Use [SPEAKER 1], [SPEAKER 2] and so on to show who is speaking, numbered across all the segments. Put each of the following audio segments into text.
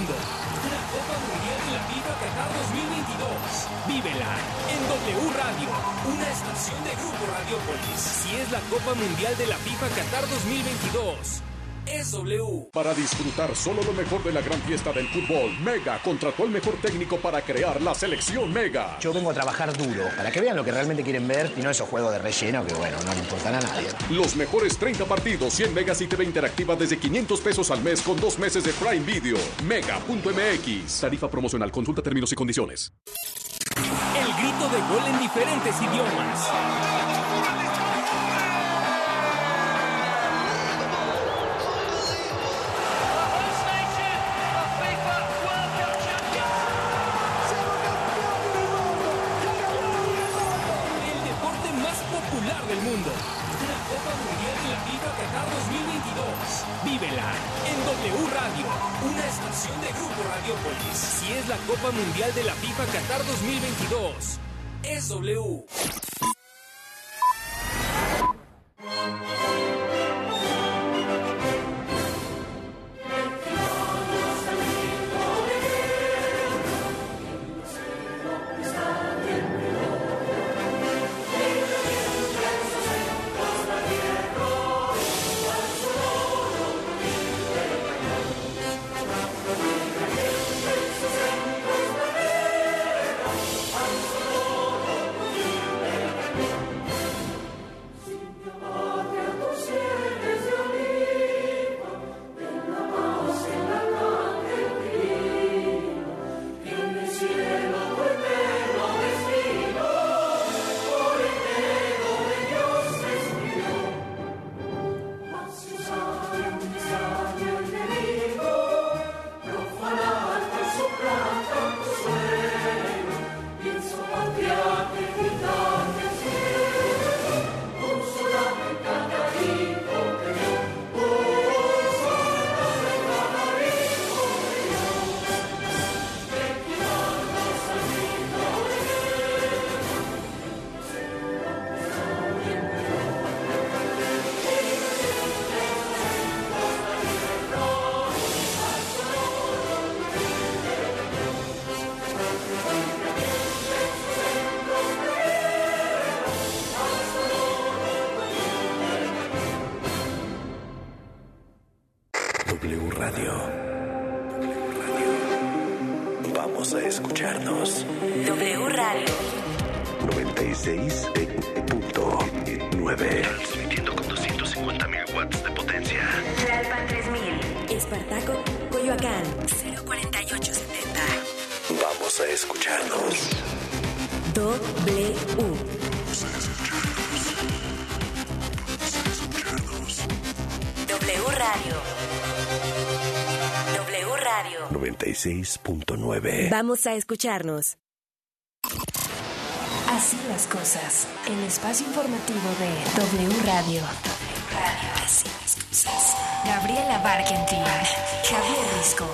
[SPEAKER 1] mundo. La Copa Mundial de la FIFA Qatar 2022. Vívela en W Radio, una estación de Grupo Radiopolis. Si es la Copa Mundial de la FIFA Qatar 2022. Es W.
[SPEAKER 2] Para disfrutar solo lo mejor de la gran fiesta del fútbol, Mega contrató al mejor técnico para crear la selección Mega.
[SPEAKER 3] Yo vengo a trabajar duro, para que vean lo que realmente quieren ver y no esos juegos de relleno que, bueno, no le importan a nadie.
[SPEAKER 2] Los mejores 30 partidos, 100 megas y TV interactiva desde 500 pesos al mes con 2 meses de Prime Video. Mega.mx. Tarifa promocional. Consulta términos y condiciones.
[SPEAKER 1] El grito de gol en diferentes idiomas. Del mundo. La Copa Mundial de la FIFA Qatar 2022. Vívela en W Radio, una estación de Grupo Radiopolis. Si es la Copa Mundial de la FIFA Qatar 2022, es W.
[SPEAKER 4] W Radio. Vamos a escucharnos.
[SPEAKER 5] W Radio
[SPEAKER 4] 96.9. Transmitiendo con 250.000 watts de potencia.
[SPEAKER 5] Tlalpan 3000. Espartaco, Coyoacán 04870.
[SPEAKER 4] Vamos a escucharnos.
[SPEAKER 5] W. W Radio. W Radio
[SPEAKER 4] 96.9.
[SPEAKER 5] Vamos a escucharnos.
[SPEAKER 6] Así las cosas. El espacio informativo de W Radio.
[SPEAKER 5] Así las cosas.
[SPEAKER 6] Gabriela Barkentin. Javier Risco.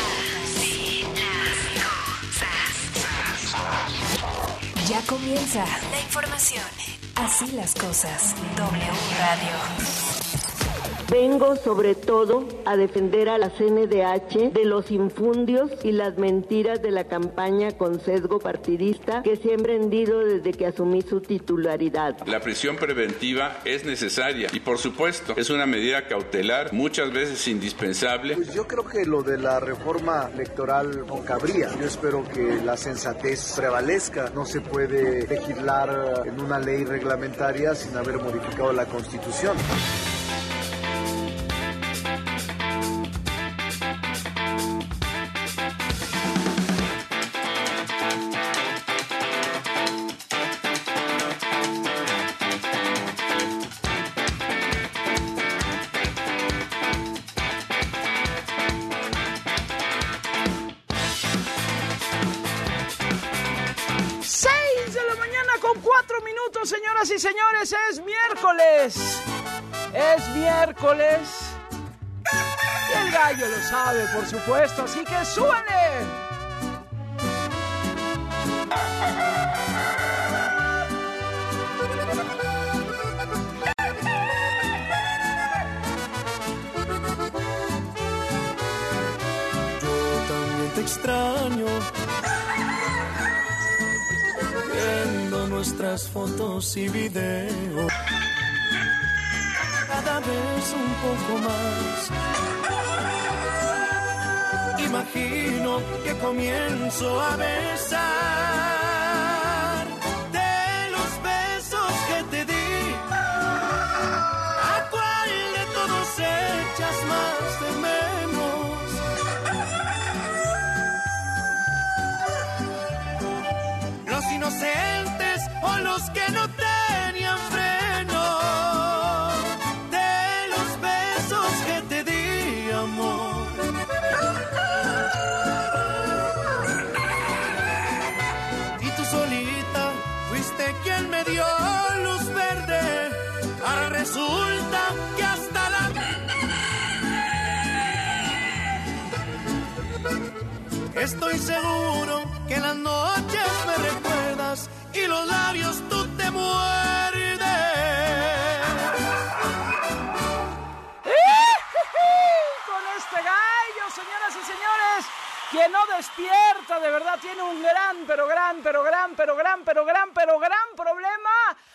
[SPEAKER 6] Ya comienza
[SPEAKER 5] La información.
[SPEAKER 6] Así las cosas. W Radio.
[SPEAKER 7] Vengo sobre todo a defender a la CNDH de los infundios y las mentiras de la campaña con sesgo partidista que se ha emprendido desde que asumí su titularidad.
[SPEAKER 8] La prisión preventiva es necesaria y por supuesto es una medida cautelar muchas veces indispensable.
[SPEAKER 9] Pues yo creo que lo de la reforma electoral no cabría. Yo espero que la sensatez prevalezca. No se puede legislar en una ley reglamentaria sin haber modificado la Constitución.
[SPEAKER 10] Señoras y señores, es miércoles. Es miércoles. Y el gallo lo sabe, por supuesto, así que súbale.
[SPEAKER 11] Yo las fotos y videos. Cada vez un poco más. Imagino que comienzo a besar de los besos que te di. ¿A cuál de todos echas más de menos? Los inocentes o los que no tenían freno. De los besos que te di, amor. Solita fuiste quien me dio luz verde. Ahora resulta que hasta la... Estoy seguro que en las noches me recuerdas y los labios tú te muerdes.
[SPEAKER 10] Con este gallo, señoras y señores, quien no despierta, de verdad, tiene un gran problema.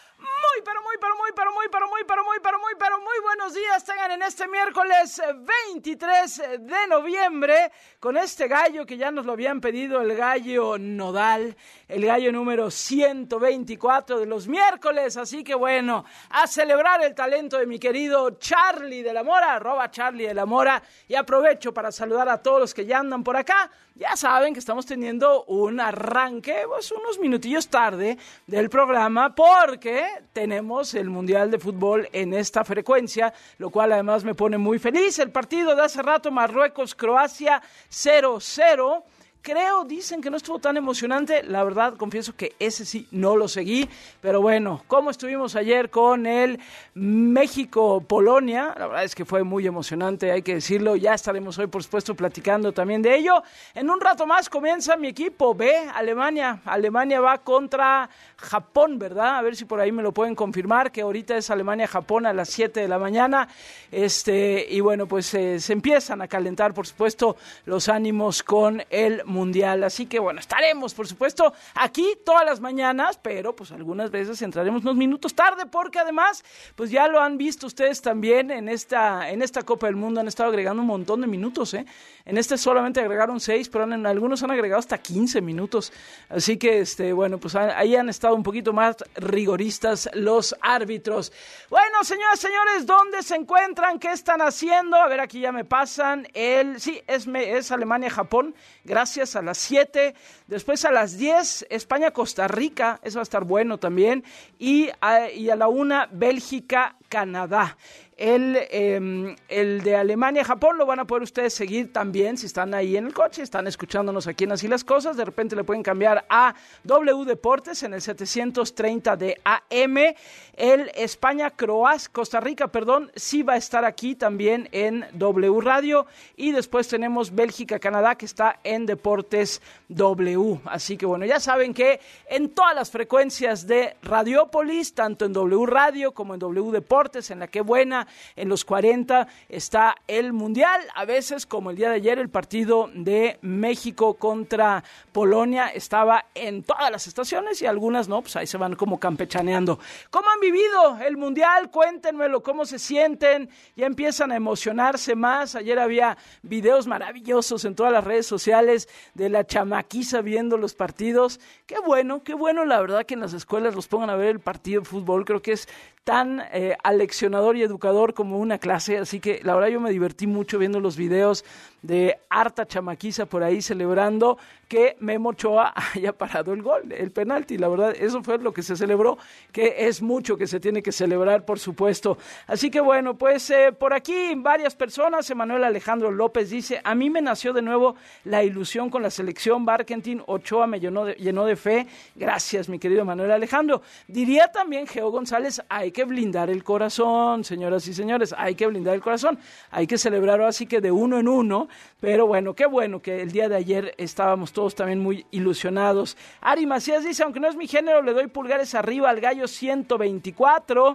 [SPEAKER 10] Muy buenos días tengan en este miércoles 23 de noviembre con este gallo que ya nos lo habían pedido, el gallo nodal, el gallo número 124 de los miércoles, así que bueno, a celebrar el talento de mi querido Charlie de la Mora, @Charlie de la Mora, y aprovecho para saludar a todos los que ya andan por acá. Ya saben que estamos teniendo un arranque, pues unos minutillos tarde del programa porque tenemos el Mundial de Fútbol en esta frecuencia, lo cual además me pone muy feliz. El partido de hace rato, Marruecos-Croacia 0-0. Creo, dicen que no estuvo tan emocionante, la verdad confieso que ese sí no lo seguí, pero bueno, como estuvimos ayer con el México-Polonia, la verdad es que fue muy emocionante, hay que decirlo, ya estaremos hoy por supuesto platicando también de ello. En un rato más comienza mi equipo B, Alemania va contra Japón, ¿verdad? A ver si por ahí me lo pueden confirmar, que ahorita es Alemania-Japón a las 7 de la mañana, y bueno, pues se empiezan a calentar por supuesto los ánimos con el Mundial, así que bueno, estaremos por supuesto aquí todas las mañanas, pero pues algunas veces entraremos unos minutos tarde porque además pues ya lo han visto ustedes también en esta Copa del Mundo, han estado agregando un montón de minutos, en este solamente agregaron 6, pero en algunos han agregado hasta 15 minutos, así que bueno, pues ahí han estado un poquito más rigoristas los árbitros. Bueno, señoras, señores, ¿dónde se encuentran? ¿Qué están haciendo? A ver, aquí ya me pasan sí, es Alemania-Japón, gracias, a las 7, después a las 10, España-Costa Rica, eso va a estar bueno también, y a la 1, Bélgica-Canadá. El de Alemania-Japón lo van a poder ustedes seguir también si están ahí en el coche, están escuchándonos aquí en Así las Cosas, de repente le pueden cambiar a W Deportes en el 730 de AM. El España-Costa Rica, sí va a estar aquí también en W Radio, y después tenemos Bélgica-Canadá que está en Deportes W, así que bueno, ya saben que en todas las frecuencias de Radiópolis, tanto en W Radio como en W Deportes, en La Qué Buena, en los 40 está el Mundial, a veces como el día de ayer el partido de México contra Polonia estaba en todas las estaciones y algunas no, pues ahí se van como campechaneando. ¿Cómo han vivido el Mundial? Cuéntenmelo, ¿cómo se sienten? Ya empiezan a emocionarse más. Ayer había videos maravillosos en todas las redes sociales de la chamaquiza viendo los partidos. Qué bueno la verdad que en las escuelas los pongan a ver el partido de fútbol, creo que es tan aleccionador y educador como una clase, así que la verdad yo me divertí mucho viendo los videos de harta chamaquiza por ahí celebrando que Memo Ochoa haya parado el gol, el penalti, la verdad eso fue lo que se celebró, que es mucho que se tiene que celebrar por supuesto, así que bueno, pues por aquí varias personas. Emanuel Alejandro López dice: a mí me nació de nuevo la ilusión con la selección Barkentin, Ochoa me llenó de fe. Gracias, mi querido Emanuel Alejandro. Diría también Geo González: hay que blindar el corazón, señoras y señores, hay que blindar el corazón, hay que celebrarlo así que de uno en uno, pero bueno que el día de ayer estábamos todos también muy ilusionados. Ari Macías dice: aunque no es mi género, le doy pulgares arriba al gallo 124.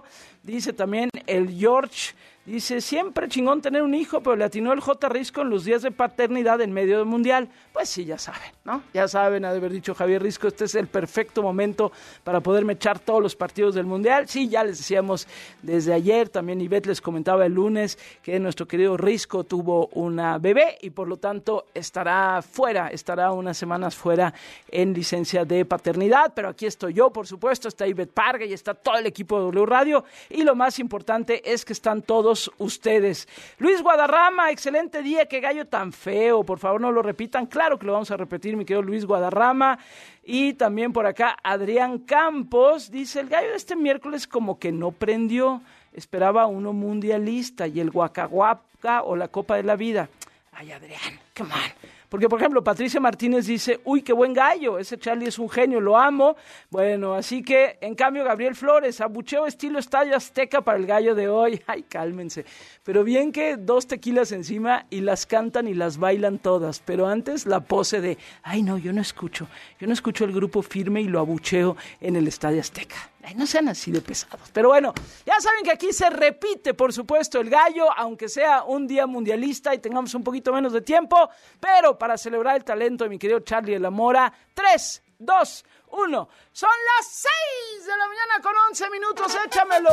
[SPEAKER 10] dice también el George. Dice, siempre chingón tener un hijo, pero le atinó el J. Risco en los días de paternidad en medio del Mundial. Pues sí, ya saben, ¿no? Ya saben, ha de haber dicho Javier Risco, este es el perfecto momento para poderme echar todos los partidos del Mundial. Sí, ya les decíamos desde ayer, también Ivette les comentaba el lunes que nuestro querido Risco tuvo una bebé y por lo tanto estará unas semanas fuera en licencia de paternidad, pero aquí estoy yo, por supuesto, está Ivette Parga y está todo el equipo de W Radio y lo más importante es que están todos ustedes. Luis Guadarrama, excelente día, qué gallo tan feo, por favor no lo repitan, claro que lo vamos a repetir, mi querido Luis Guadarrama. Y también por acá Adrián Campos dice, el gallo de este miércoles como que no prendió, esperaba uno mundialista y el Guacaguaca o la Copa de la Vida. Ay, Adrián, come on. Porque, por ejemplo, Patricia Martínez dice, uy, qué buen gallo, ese Charlie es un genio, lo amo. Bueno, así que, en cambio, Gabriel Flores, abucheo estilo Estadio Azteca para el gallo de hoy. Ay, cálmense. Pero bien que 2 tequilas encima y las cantan y las bailan todas. Pero antes la pose de, ay, no, yo no escucho el grupo Firme y lo abucheo en el Estadio Azteca. Ay, no sean así de pesados. Pero bueno, ya saben que aquí se repite, por supuesto, el gallo, aunque sea un día mundialista y tengamos un poquito menos de tiempo, pero para celebrar el talento de mi querido Charlie de la Mora, 3, 2, 1. Son las 6 de la mañana con 11 minutos, échamelo.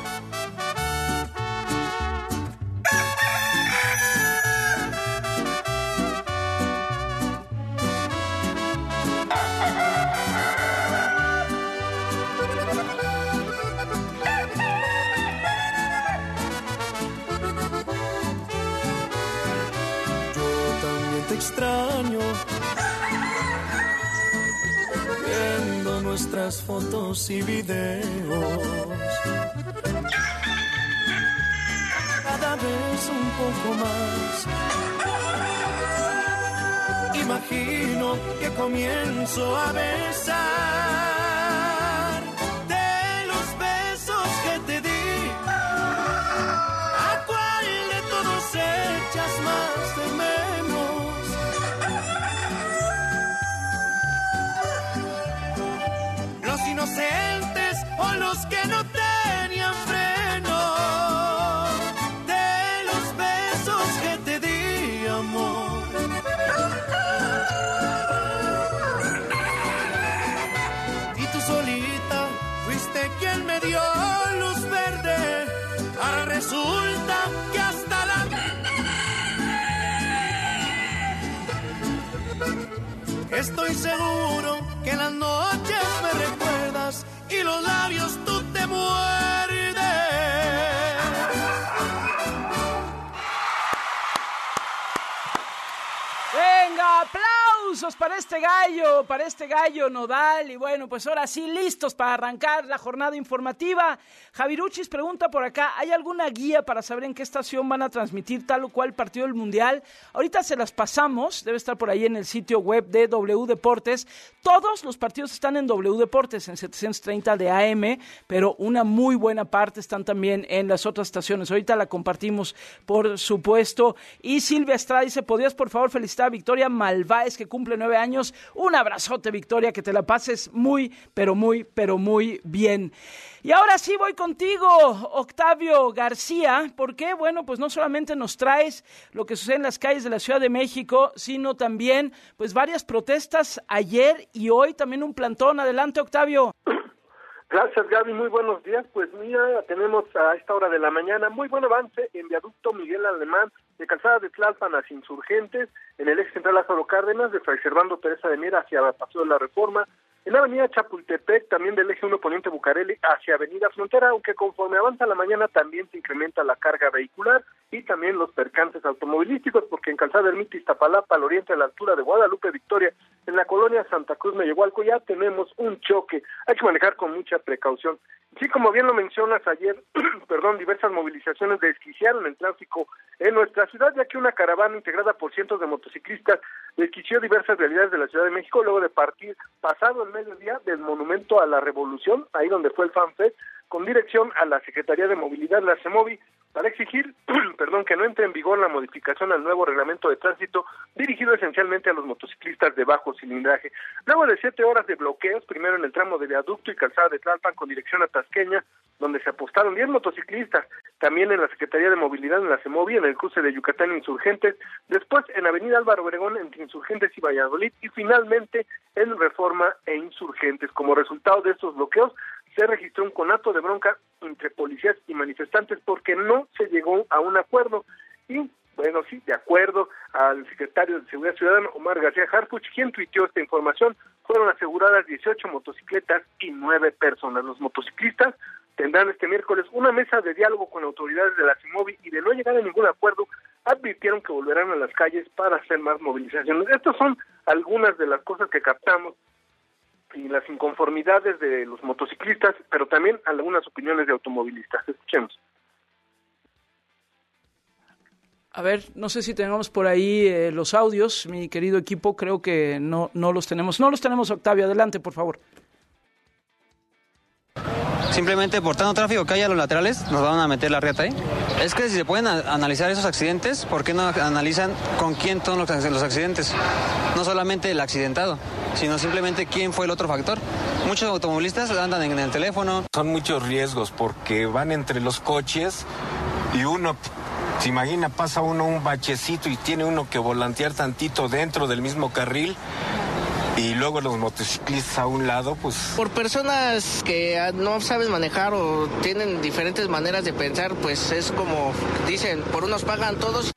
[SPEAKER 11] Extraño viendo nuestras fotos y videos, cada vez un poco más. Imagino que comienzo a besar de los besos que te di, ¿a cuál de todos echas más de menos? Inocentes o los que no tenían freno, de los besos que te di, amor. Y tú solita fuiste quien me dio luz verde, ahora resulta que hasta la... Estoy seguro que en las noches me recuerdas y los labios tú te muerdes.
[SPEAKER 10] Venga, aplausos para este gallo Nodal. Y bueno, pues ahora sí, listos para arrancar la jornada informativa. Javiruchis pregunta por acá, ¿hay alguna guía para saber en qué estación van a transmitir tal o cual partido del Mundial? Ahorita se las pasamos, debe estar por ahí en el sitio web de W Deportes. Todos los partidos están en W Deportes, en 730 de AM, pero una muy buena parte están también en las otras estaciones. Ahorita la compartimos, por supuesto. Y Silvia Estrada dice, ¿podrías por favor felicitar a Victoria Malváez, que cumple 9 años? Un abrazote, Victoria, que te la pases muy, pero muy bien. Y ahora sí voy contigo, Octavio García, porque, bueno, pues no solamente nos traes lo que sucede en las calles de la Ciudad de México, sino también, pues, varias protestas ayer y hoy, también un plantón. Adelante, Octavio.
[SPEAKER 12] Gracias, Gaby, muy buenos días. Pues mira, tenemos a esta hora de la mañana muy buen avance en Viaducto Miguel Alemán, de Calzada de Tlalpan hacia Insurgentes, en el eje central Lázaro Cárdenas, de Fray Servando Teresa de Mier hacia Paseo de la Reforma, en la avenida Chapultepec, también del eje 1 Poniente Bucareli hacia avenida Frontera, aunque conforme avanza la mañana también se incrementa la carga vehicular y también los percances automovilísticos, porque en Calzada Ermita Iztapalapa, al oriente a la altura de Guadalupe Victoria, en la colonia Santa Cruz Mellehualco, ya tenemos un choque. Hay que manejar con mucha precaución. Sí, como bien lo mencionas ayer, diversas movilizaciones desquiciaron el tráfico en nuestra ciudad, ya que una caravana integrada por cientos de motociclistas desquició diversas realidades de la Ciudad de México luego de partir pasado el mediodía del Monumento a la Revolución, ahí donde fue el FanFest, con dirección a la Secretaría de Movilidad, la CEMOVI, para exigir que no entre en vigor la modificación al nuevo reglamento de tránsito dirigido esencialmente a los motociclistas de bajo cilindraje. Luego de 7 horas de bloqueos, primero en el tramo de Viaducto y Calzada de Tlalpan con dirección a Tasqueña, donde se apostaron 10 motociclistas, también en la Secretaría de Movilidad, en la CEMOVI, en el cruce de Yucatán e Insurgentes, después en Avenida Álvaro Obregón entre Insurgentes y Valladolid, y finalmente en Reforma e Insurgentes. Como resultado de estos bloqueos, se registró un conato de bronca entre policías y manifestantes porque no se llegó a un acuerdo. Y, bueno, sí, de acuerdo al secretario de Seguridad Ciudadana, Omar García Harfuch, quien tuiteó esta información, fueron aseguradas 18 motocicletas y 9 personas. Los motociclistas tendrán este miércoles una mesa de diálogo con autoridades de la CEMOVI y de no llegar a ningún acuerdo, advirtieron que volverán a las calles para hacer más movilizaciones. Estas son algunas de las cosas que captamos y las inconformidades de los motociclistas, pero también algunas opiniones de automovilistas. Escuchemos.
[SPEAKER 10] A ver, no sé si tengamos por ahí los audios, mi querido equipo, creo que no los tenemos. No los tenemos, Octavio, adelante, por favor.
[SPEAKER 13] Simplemente por tanto tráfico que hay a los laterales, nos van a meter la riata ahí. Es que si se pueden analizar esos accidentes, ¿por qué no analizan con quién son los accidentes? No solamente el accidentado, sino simplemente quién fue el otro factor. Muchos automovilistas andan en el teléfono.
[SPEAKER 14] Son muchos riesgos porque van entre los coches y uno, se imagina, pasa uno un bachecito y tiene uno que volantear tantito dentro del mismo carril. Y luego los motociclistas a un lado, pues...
[SPEAKER 15] Por personas que no saben manejar o tienen diferentes maneras de pensar, pues es como dicen, por unos pagan todos.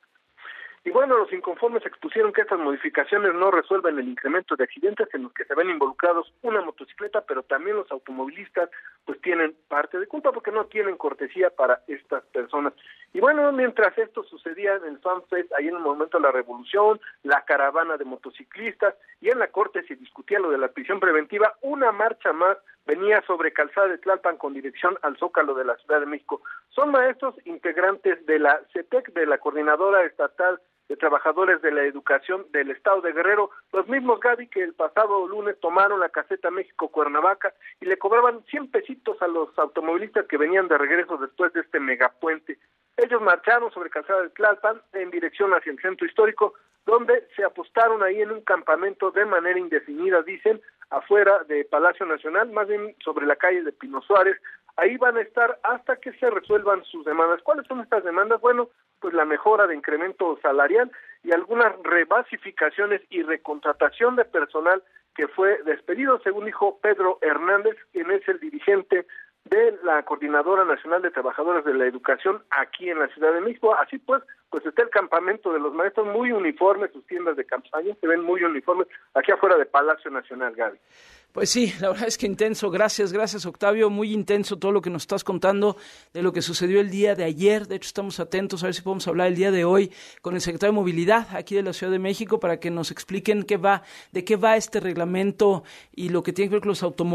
[SPEAKER 12] Y bueno, los inconformes expusieron que estas modificaciones no resuelven el incremento de accidentes en los que se ven involucrados una motocicleta, pero también los automovilistas pues tienen parte de culpa porque no tienen cortesía para estas personas. Y bueno, mientras esto sucedía en el FanFest, ahí en el Monumento a la Revolución, la caravana de motociclistas, y en la Corte se discutía lo de la prisión preventiva, una marcha más venía sobre Calzada de Tlalpan con dirección al Zócalo de la Ciudad de México. Son maestros integrantes de la CETEC, de la Coordinadora Estatal de Trabajadores de la Educación del Estado de Guerrero, los mismos, Gaby, que el pasado lunes tomaron la caseta México-Cuernavaca y le cobraban 100 pesitos a los automovilistas que venían de regreso después de este megapuente. Ellos marcharon sobre Calzada de Tlalpan en dirección hacia el centro histórico, donde se apostaron ahí en un campamento de manera indefinida, dicen, afuera de Palacio Nacional, más bien sobre la calle de Pino Suárez. Ahí van a estar hasta que se resuelvan sus demandas. ¿Cuáles son estas demandas? Bueno, pues la mejora de incremento salarial y algunas rebasificaciones y recontratación de personal que fue despedido, según dijo Pedro Hernández, quien es el dirigente de la Coordinadora Nacional de Trabajadores de la Educación aquí en la Ciudad de México. Así pues está el campamento de los maestros, muy uniformes, sus tiendas de campaña se ven muy uniformes aquí afuera de Palacio Nacional, Gaby.
[SPEAKER 10] Pues sí, la verdad es que intenso. Gracias, Octavio. Muy intenso todo lo que nos estás contando de lo que sucedió el día de ayer. De hecho, estamos atentos a ver si podemos hablar el día de hoy con el secretario de Movilidad aquí de la Ciudad de México para que nos expliquen de qué va este reglamento y lo que tiene que ver con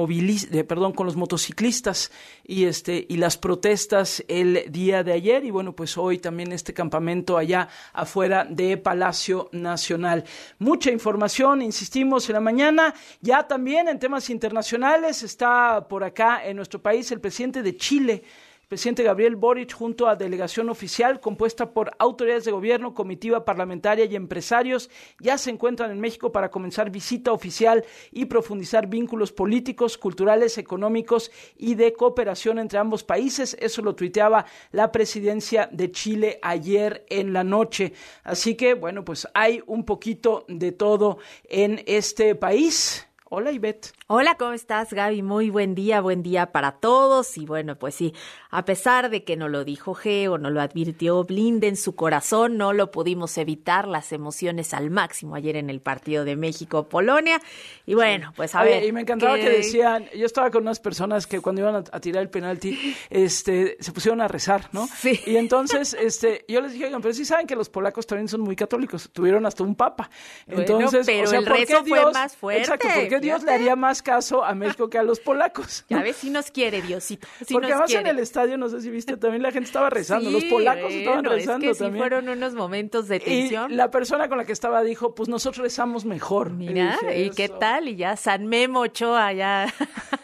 [SPEAKER 10] los con los motociclistas y las protestas el día de ayer. Y bueno, pues hoy también este campamento allá afuera de Palacio Nacional. Mucha información, insistimos, en la mañana. Ya también en temas internacionales está por acá en nuestro país el presidente de Chile, el presidente Gabriel Boric, junto a delegación oficial compuesta por autoridades de gobierno, comitiva parlamentaria y empresarios, ya se encuentran en México para comenzar visita oficial y profundizar vínculos políticos, culturales, económicos y de cooperación entre ambos países. Eso lo tuiteaba la presidencia de Chile ayer en la noche. Así que, bueno, pues hay un poquito de todo en este país. Hola, Ivette.
[SPEAKER 16] Hola, ¿cómo estás, Gaby? Muy buen día para todos. Y bueno, pues sí, a pesar de que no lo dijo Geo, no lo advirtió Blinde en su corazón, no lo pudimos evitar, las emociones al máximo ayer en el partido de México-Polonia. Y bueno, pues a ver.
[SPEAKER 10] Y me encantaba que decían, yo estaba con unas personas que cuando iban a tirar el penalti, se pusieron a rezar, ¿no?
[SPEAKER 16] Sí.
[SPEAKER 10] Y entonces, yo les dije, oigan, pero sí saben que los polacos también son muy católicos, tuvieron hasta un papa. Entonces,
[SPEAKER 16] bueno, pero
[SPEAKER 10] o sea,
[SPEAKER 16] el rezo fue más fuerte.
[SPEAKER 10] Exacto, ¿por qué Dios le haría más caso a México que a los polacos?
[SPEAKER 16] Ya ves, si nos quiere, Diosito.
[SPEAKER 10] Porque además en el estadio, no sé si viste, también la gente estaba rezando, los polacos estaban rezando
[SPEAKER 16] es que
[SPEAKER 10] también.
[SPEAKER 16] Sí fueron unos momentos de tensión.
[SPEAKER 10] Y la persona con la que estaba dijo, pues nosotros rezamos mejor.
[SPEAKER 16] Mira, ¿y qué tal? Y ya San Memo Ochoa ya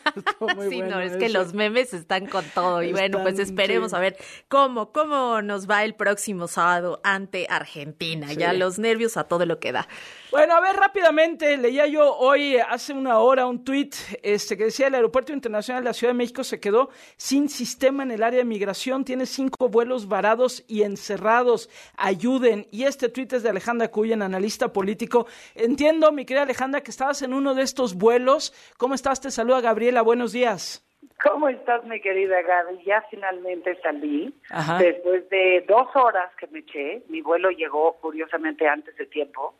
[SPEAKER 16] Sí, no, es que los memes están con todo. Y bueno, pues esperemos a ver cómo nos va el próximo sábado ante Argentina. Sí. Ya los nervios a todo lo que da.
[SPEAKER 10] Bueno, a ver, rápidamente, leía yo hoy, hace una hora, un tuit que decía: el Aeropuerto Internacional de la Ciudad de México se quedó sin sistema en el área de migración, tiene 5 vuelos varados y encerrados, ayuden. Y este tuit es de Alejandra Cuyen, analista político. Entiendo, mi querida Alejandra, que estabas en uno de estos vuelos. ¿Cómo estás? Te saluda Gabriela, buenos días.
[SPEAKER 17] ¿Cómo estás, mi querida Gaby? Ya finalmente salí. Ajá. Después de 2 horas que me eché. Mi vuelo llegó, curiosamente, antes de tiempo.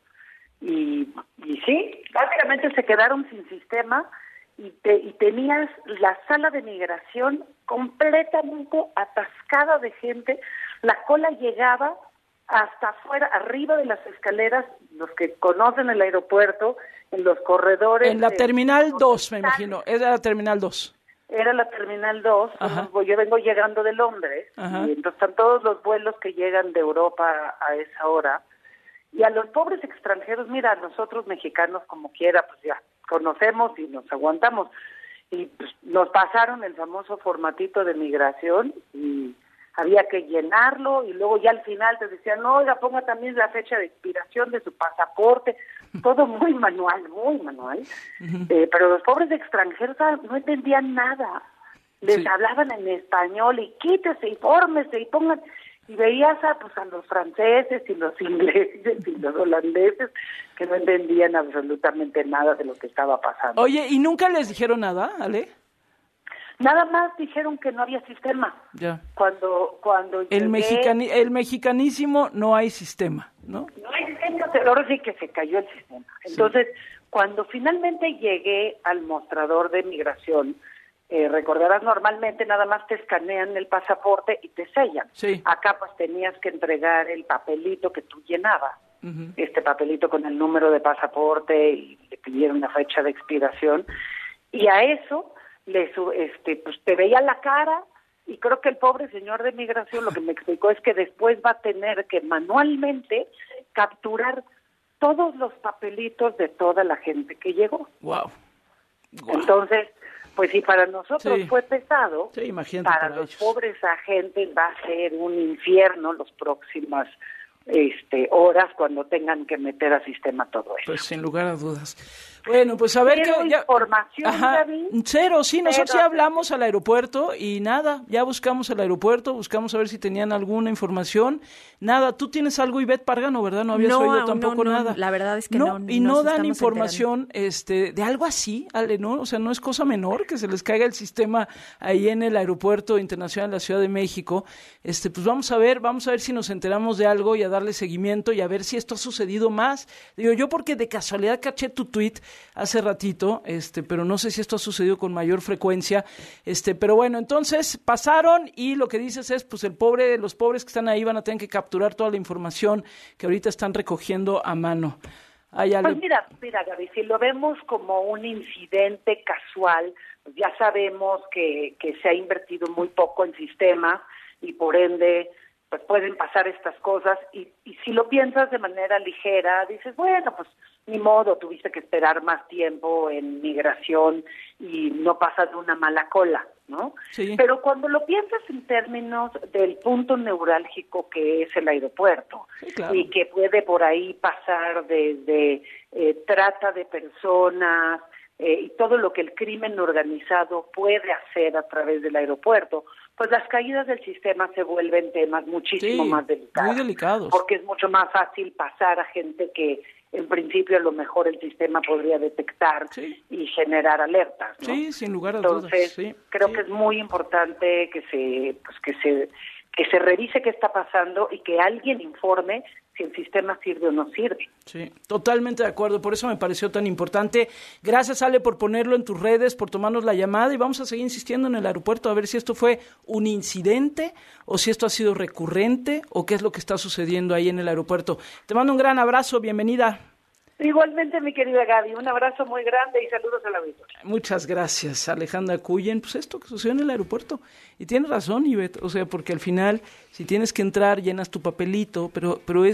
[SPEAKER 17] Y sí, básicamente se quedaron sin sistema y tenías la sala de migración completamente atascada de gente. La cola llegaba hasta afuera, arriba de las escaleras. Los que conocen el aeropuerto, en los corredores.
[SPEAKER 10] En la Terminal 2, me imagino. Era la Terminal 2.
[SPEAKER 17] Era la Terminal 2. Yo vengo llegando de Londres. Ajá. Y entonces están todos los vuelos que llegan de Europa a esa hora. Y a los pobres extranjeros, mira, nosotros mexicanos como quiera, pues ya conocemos y nos aguantamos. Y pues nos pasaron el famoso formatito de migración y había que llenarlo y luego ya al final te decían, no, oiga, ponga también la fecha de expiración de su pasaporte. Todo muy manual, muy manual. Pero los pobres extranjeros no entendían nada. Les hablaban en español y quítese y fórmese y pongan... Y veías a los franceses y los ingleses y los holandeses que no entendían absolutamente nada de lo que estaba pasando.
[SPEAKER 10] Oye, ¿y nunca les dijeron nada, Ale?
[SPEAKER 17] Nada más dijeron que no había sistema.
[SPEAKER 10] Ya.
[SPEAKER 17] Cuando
[SPEAKER 10] el mexicanísimo no hay sistema, ¿no?
[SPEAKER 17] No hay sistema, pero ahora sí que se cayó el sistema. Entonces, cuando finalmente llegué al mostrador de migración, recordarás, normalmente nada más te escanean el pasaporte y te sellan. Sí. Acá pues tenías que entregar el papelito que tú llenabas, este papelito con el número de pasaporte y le pidieron una fecha de expiración. Y a eso pues te veía la cara y creo que el pobre señor de migración lo que me explicó es que después va a tener que manualmente capturar todos los papelitos de toda la gente que llegó.
[SPEAKER 10] Wow.
[SPEAKER 17] Entonces, pues sí, para nosotros fue pesado,
[SPEAKER 10] para
[SPEAKER 17] los pobres agentes va a ser un infierno las próximas horas cuando tengan que meter a sistema todo eso.
[SPEAKER 10] Pues sin lugar a dudas. Bueno, pues a ver
[SPEAKER 17] qué información, David.
[SPEAKER 10] Cero, sí, nosotros ya hablamos al aeropuerto y nada, ya buscamos el aeropuerto, buscamos a ver si tenían alguna información. Nada, tú tienes algo, Ivette Párgano, ¿verdad? No habías oído tampoco nada.
[SPEAKER 16] La verdad es que no.
[SPEAKER 10] Y no dan información de algo así, Ale, ¿no? O sea, no es cosa menor que se les caiga el sistema ahí en el Aeropuerto Internacional de la Ciudad de México. Pues vamos a ver si nos enteramos de algo y a darle seguimiento y a ver si esto ha sucedido más. Digo, yo porque de casualidad caché tu tuit hace ratito, pero no sé si esto ha sucedido con mayor frecuencia, pero bueno, entonces pasaron y lo que dices es, pues los pobres que están ahí van a tener que capturar toda la información que ahorita están recogiendo a mano.
[SPEAKER 17] Pues mira, Gaby, si lo vemos como un incidente casual, pues ya sabemos que se ha invertido muy poco en sistemas y por ende pues pueden pasar estas cosas y si lo piensas de manera ligera, dices, bueno, pues ni modo, tuviste que esperar más tiempo en migración y no pasas de una mala cola, ¿no? Sí. Pero cuando lo piensas en términos del punto neurálgico que es el aeropuerto, claro, y que puede por ahí pasar desde trata de personas y todo lo que el crimen organizado puede hacer a través del aeropuerto, pues las caídas del sistema se vuelven temas muchísimo más delicados.
[SPEAKER 10] Muy delicados.
[SPEAKER 17] Porque es mucho más fácil pasar a gente que en principio a lo mejor el sistema podría detectar y generar alertas, ¿no?
[SPEAKER 10] Sí, sin lugar a dudas.
[SPEAKER 17] Entonces, creo que es muy importante que se revise qué está pasando y que alguien informe si el sistema sirve o no sirve.
[SPEAKER 10] Sí, totalmente de acuerdo, por eso me pareció tan importante. Gracias, Ale, por ponerlo en tus redes, por tomarnos la llamada y vamos a seguir insistiendo en el aeropuerto a ver si esto fue un incidente o si esto ha sido recurrente o qué es lo que está sucediendo ahí en el aeropuerto. Te mando un gran abrazo, bienvenida.
[SPEAKER 17] Igualmente, mi querida Gaby, un abrazo muy grande y saludos a la auditoría.
[SPEAKER 10] Muchas gracias, Alejandra Cuyen. Pues esto que sucedió en el aeropuerto. Y tienes razón, Ivette, o sea, porque al final, si tienes que entrar, llenas tu papelito, pero es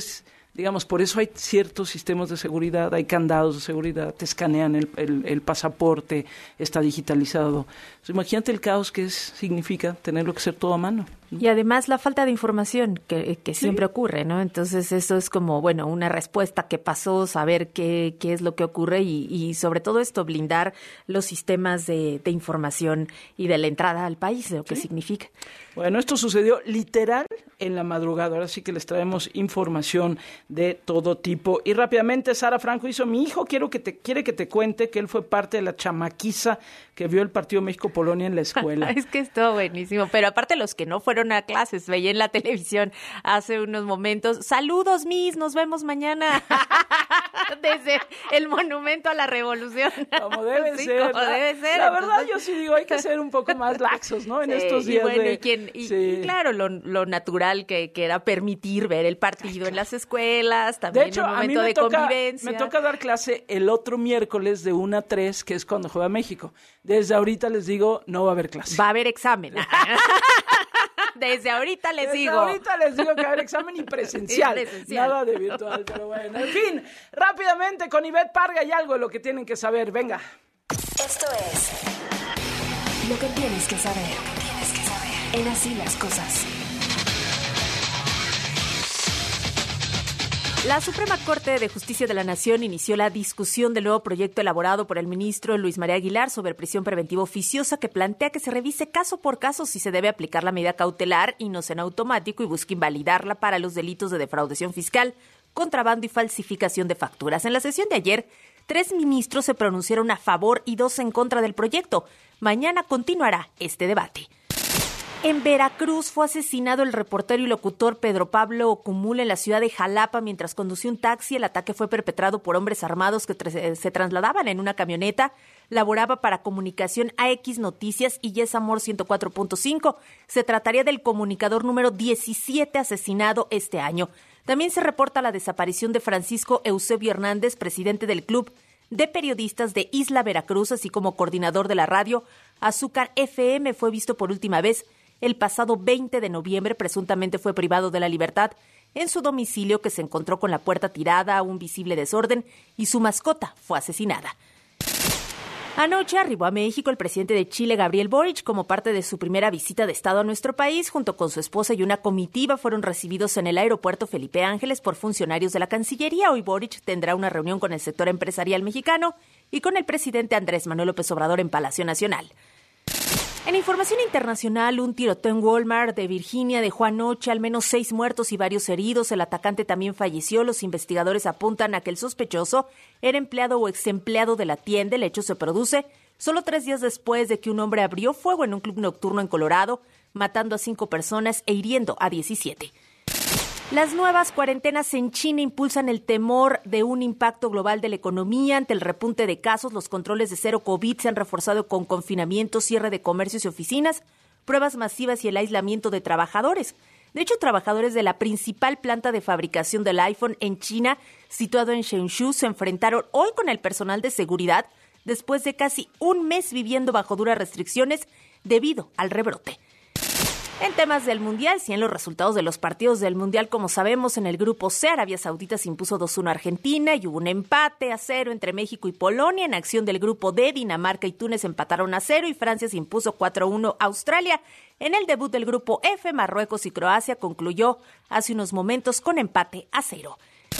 [SPEAKER 10] Digamos, por eso hay ciertos sistemas de seguridad, hay candados de seguridad, te escanean el pasaporte, está digitalizado. Entonces, imagínate el caos que significa tenerlo que hacer todo a mano, ¿no?
[SPEAKER 16] Y además la falta de información que siempre ocurre, ¿no? Entonces eso es como, bueno, una respuesta que pasó, saber qué es lo que ocurre y sobre todo esto, blindar los sistemas de información y de la entrada al país, de lo que significa.
[SPEAKER 10] Bueno, esto sucedió literal en la madrugada. Ahora sí que les traemos información de todo tipo. Y rápidamente, Sara Franco hizo: mi hijo quiere que te cuente que él fue parte de la chamaquiza que vio el partido México-Polonia en la escuela.
[SPEAKER 16] Es que estuvo buenísimo. Pero aparte los que no fueron a clases, veía en la televisión hace unos momentos. Saludos, Miss, nos vemos mañana. Desde el Monumento a la Revolución.
[SPEAKER 10] Como debe ser.
[SPEAKER 16] Como debe ser.
[SPEAKER 10] La verdad, yo sí digo, hay que ser un poco más laxos, ¿no? En estos días.
[SPEAKER 16] Y bueno, y claro, lo natural que era permitir ver el partido en las escuelas, también
[SPEAKER 10] de hecho,
[SPEAKER 16] un momento
[SPEAKER 10] a mí
[SPEAKER 16] de convivencia.
[SPEAKER 10] Me toca dar clase el otro miércoles de 1 a 3, que es cuando juega México. Desde ahorita les digo, no va a haber clase.
[SPEAKER 16] Va a haber examen. Desde ahorita les digo.
[SPEAKER 10] Desde ahorita les digo que va a haber examen y presencial. Nada de virtual, pero bueno. En fin, rápidamente con Ivette Parga y algo de lo que tienen que saber. Venga.
[SPEAKER 6] Esto es lo que tienes que saber. En Así las Cosas.
[SPEAKER 16] La Suprema Corte de Justicia de la Nación inició la discusión del nuevo proyecto elaborado por el ministro Luis María Aguilar sobre prisión preventiva oficiosa, que plantea que se revise caso por caso si se debe aplicar la medida cautelar y no sea en automático, y busca invalidarla para los delitos de defraudación fiscal, contrabando y falsificación de facturas. En la sesión de ayer, 3 ministros se pronunciaron a favor y 2 en contra del proyecto. Mañana continuará este debate. En Veracruz fue asesinado el reportero y locutor Pedro Pablo Ocumula en la ciudad de Jalapa mientras conducía un taxi. El ataque fue perpetrado por hombres armados que se trasladaban en una camioneta. Laboraba para Comunicación AX Noticias y Yes Amor 104.5. Se trataría del comunicador número 17 asesinado este año. También se reporta la desaparición de Francisco Eusebio Hernández, presidente del Club de Periodistas de Isla Veracruz, así como coordinador de la radio Azúcar FM. Fue visto por última vez el pasado 20 de noviembre, presuntamente fue privado de la libertad en su domicilio, que se encontró con la puerta tirada, un visible desorden, y su mascota fue asesinada. Anoche arribó a México el presidente de Chile, Gabriel Boric, como parte de su primera visita de Estado a nuestro país. Junto con su esposa y una comitiva fueron recibidos en el aeropuerto Felipe Ángeles por funcionarios de la Cancillería. Hoy Boric tendrá una reunión con el sector empresarial mexicano y con el presidente Andrés Manuel López Obrador en Palacio Nacional. En información internacional, un tiroteo en Walmart de Virginia dejó anoche al menos 6 muertos y varios heridos. El atacante también falleció. Los investigadores apuntan a que el sospechoso era empleado o exempleado de la tienda. El hecho se produce solo 3 días después de que un hombre abrió fuego en un club nocturno en Colorado, matando a 5 personas e hiriendo a 17. Las nuevas cuarentenas en China impulsan el temor de un impacto global de la economía. Ante el repunte de casos, los controles de cero COVID se han reforzado con confinamiento, cierre de comercios y oficinas, pruebas masivas y el aislamiento de trabajadores. De hecho, trabajadores de la principal planta de fabricación del iPhone en China, situado en Shenzhou, se enfrentaron hoy con el personal de seguridad después de casi un mes viviendo bajo duras restricciones debido al rebrote. En temas del Mundial, sí, en los resultados de los partidos del Mundial, como sabemos, en el grupo C, Arabia Saudita se impuso 2-1 a Argentina y hubo un empate a 0 entre México y Polonia. En acción del grupo D, Dinamarca y Túnez empataron a 0 y Francia se impuso 4-1 a Australia. En el debut del grupo F, Marruecos y Croacia concluyó hace unos momentos con empate a 0.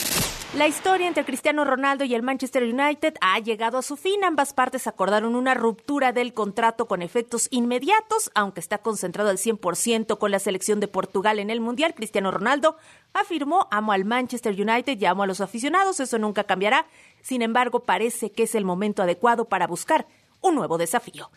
[SPEAKER 16] La historia entre Cristiano Ronaldo y el Manchester United ha llegado a su fin. Ambas partes acordaron una ruptura del contrato con efectos inmediatos, aunque está concentrado al 100% con la selección de Portugal en el Mundial. Cristiano Ronaldo afirmó: amo al Manchester United y amo a los aficionados, eso nunca cambiará. Sin embargo, parece que es el momento adecuado para buscar un nuevo desafío.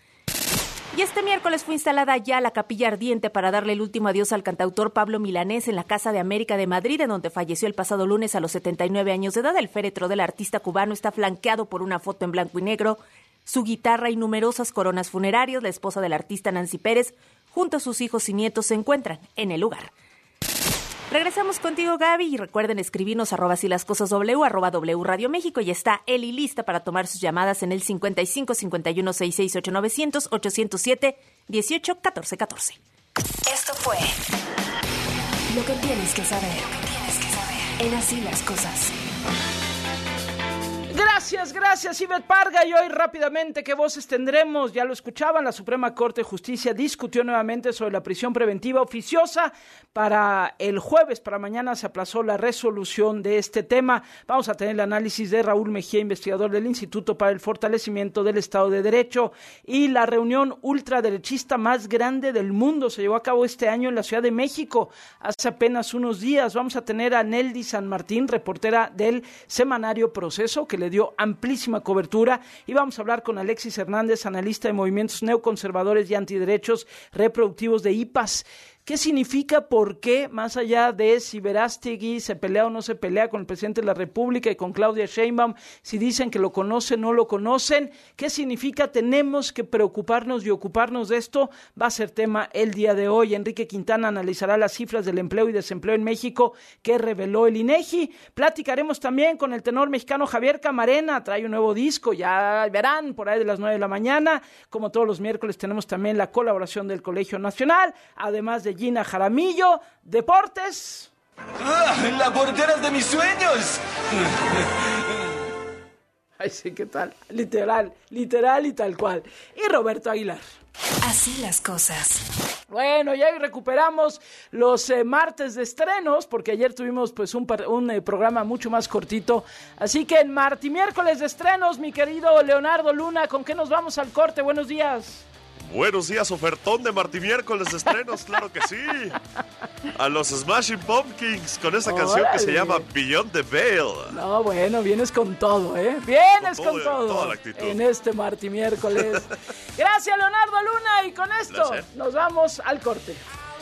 [SPEAKER 16] Y este miércoles fue instalada ya la capilla ardiente para darle el último adiós al cantautor Pablo Milanés en la Casa de América de Madrid, en donde falleció el pasado lunes a los 79 años de edad. El féretro del artista cubano está flanqueado por una foto en blanco y negro, su guitarra y numerosas coronas funerarias. La esposa del artista, Nancy Pérez, junto a sus hijos y nietos, se encuentran en el lugar. Regresamos contigo, Gaby, y recuerden escribirnos @silascosasw, @W Radio México, y está Eli lista para tomar sus llamadas en el 55 51 66 8900 807 18 14 14.
[SPEAKER 6] Esto fue lo que tienes que saber. En Así las Cosas.
[SPEAKER 10] Gracias, Ivette Parga. Y hoy rápidamente, ¿qué voces tendremos? Ya lo escuchaban, la Suprema Corte de Justicia discutió nuevamente sobre la prisión preventiva oficiosa. Para el jueves, para mañana, se aplazó la resolución de este tema. Vamos a tener el análisis de Raúl Mejía, investigador del Instituto para el Fortalecimiento del Estado de Derecho. Y la reunión ultraderechista más grande del mundo se llevó a cabo este año en la Ciudad de México. Hace apenas unos días vamos a tener a Neldy San Martín, reportera del semanario Proceso, que le dio amplísima cobertura, y vamos a hablar con Alexis Hernández, analista de movimientos neoconservadores y antiderechos reproductivos de IPAS. ¿Qué significa? ¿Por qué? Más allá de si Verástegui se pelea o no se pelea con el presidente de la República y con Claudia Sheinbaum, si dicen que lo conocen o no lo conocen, ¿qué significa? Tenemos que preocuparnos y ocuparnos de esto. Va a ser tema el día de hoy. Enrique Quintana analizará las cifras del empleo y desempleo en México que reveló el INEGI. Platicaremos también con el tenor mexicano Javier Camarena. Trae un nuevo disco, ya verán, por ahí de las 9 de la mañana. Como todos los miércoles tenemos también la colaboración del Colegio Nacional, además de Gina Jaramillo. Deportes.
[SPEAKER 11] ¡La portera de mis sueños!
[SPEAKER 10] Ay, sí, ¿qué tal? Literal y tal cual. Y Roberto Aguilar.
[SPEAKER 6] Así las cosas.
[SPEAKER 10] Bueno, ya recuperamos los martes de estrenos, porque ayer tuvimos pues un programa mucho más cortito. Así que en martes y miércoles de estrenos, mi querido Leonardo Luna, ¿con qué nos vamos al corte? Buenos días.
[SPEAKER 18] Buenos días, ofertón de martes y miércoles de estrenos, claro que sí. A los Smashing Pumpkins con esta canción que se llama Beyond the Veil.
[SPEAKER 10] No, bueno, vienes con todo, ¿eh? Vienes con todo
[SPEAKER 18] toda la actitud.
[SPEAKER 10] En este martes y miércoles. Gracias, Leonardo Luna, y con esto nos vamos al corte.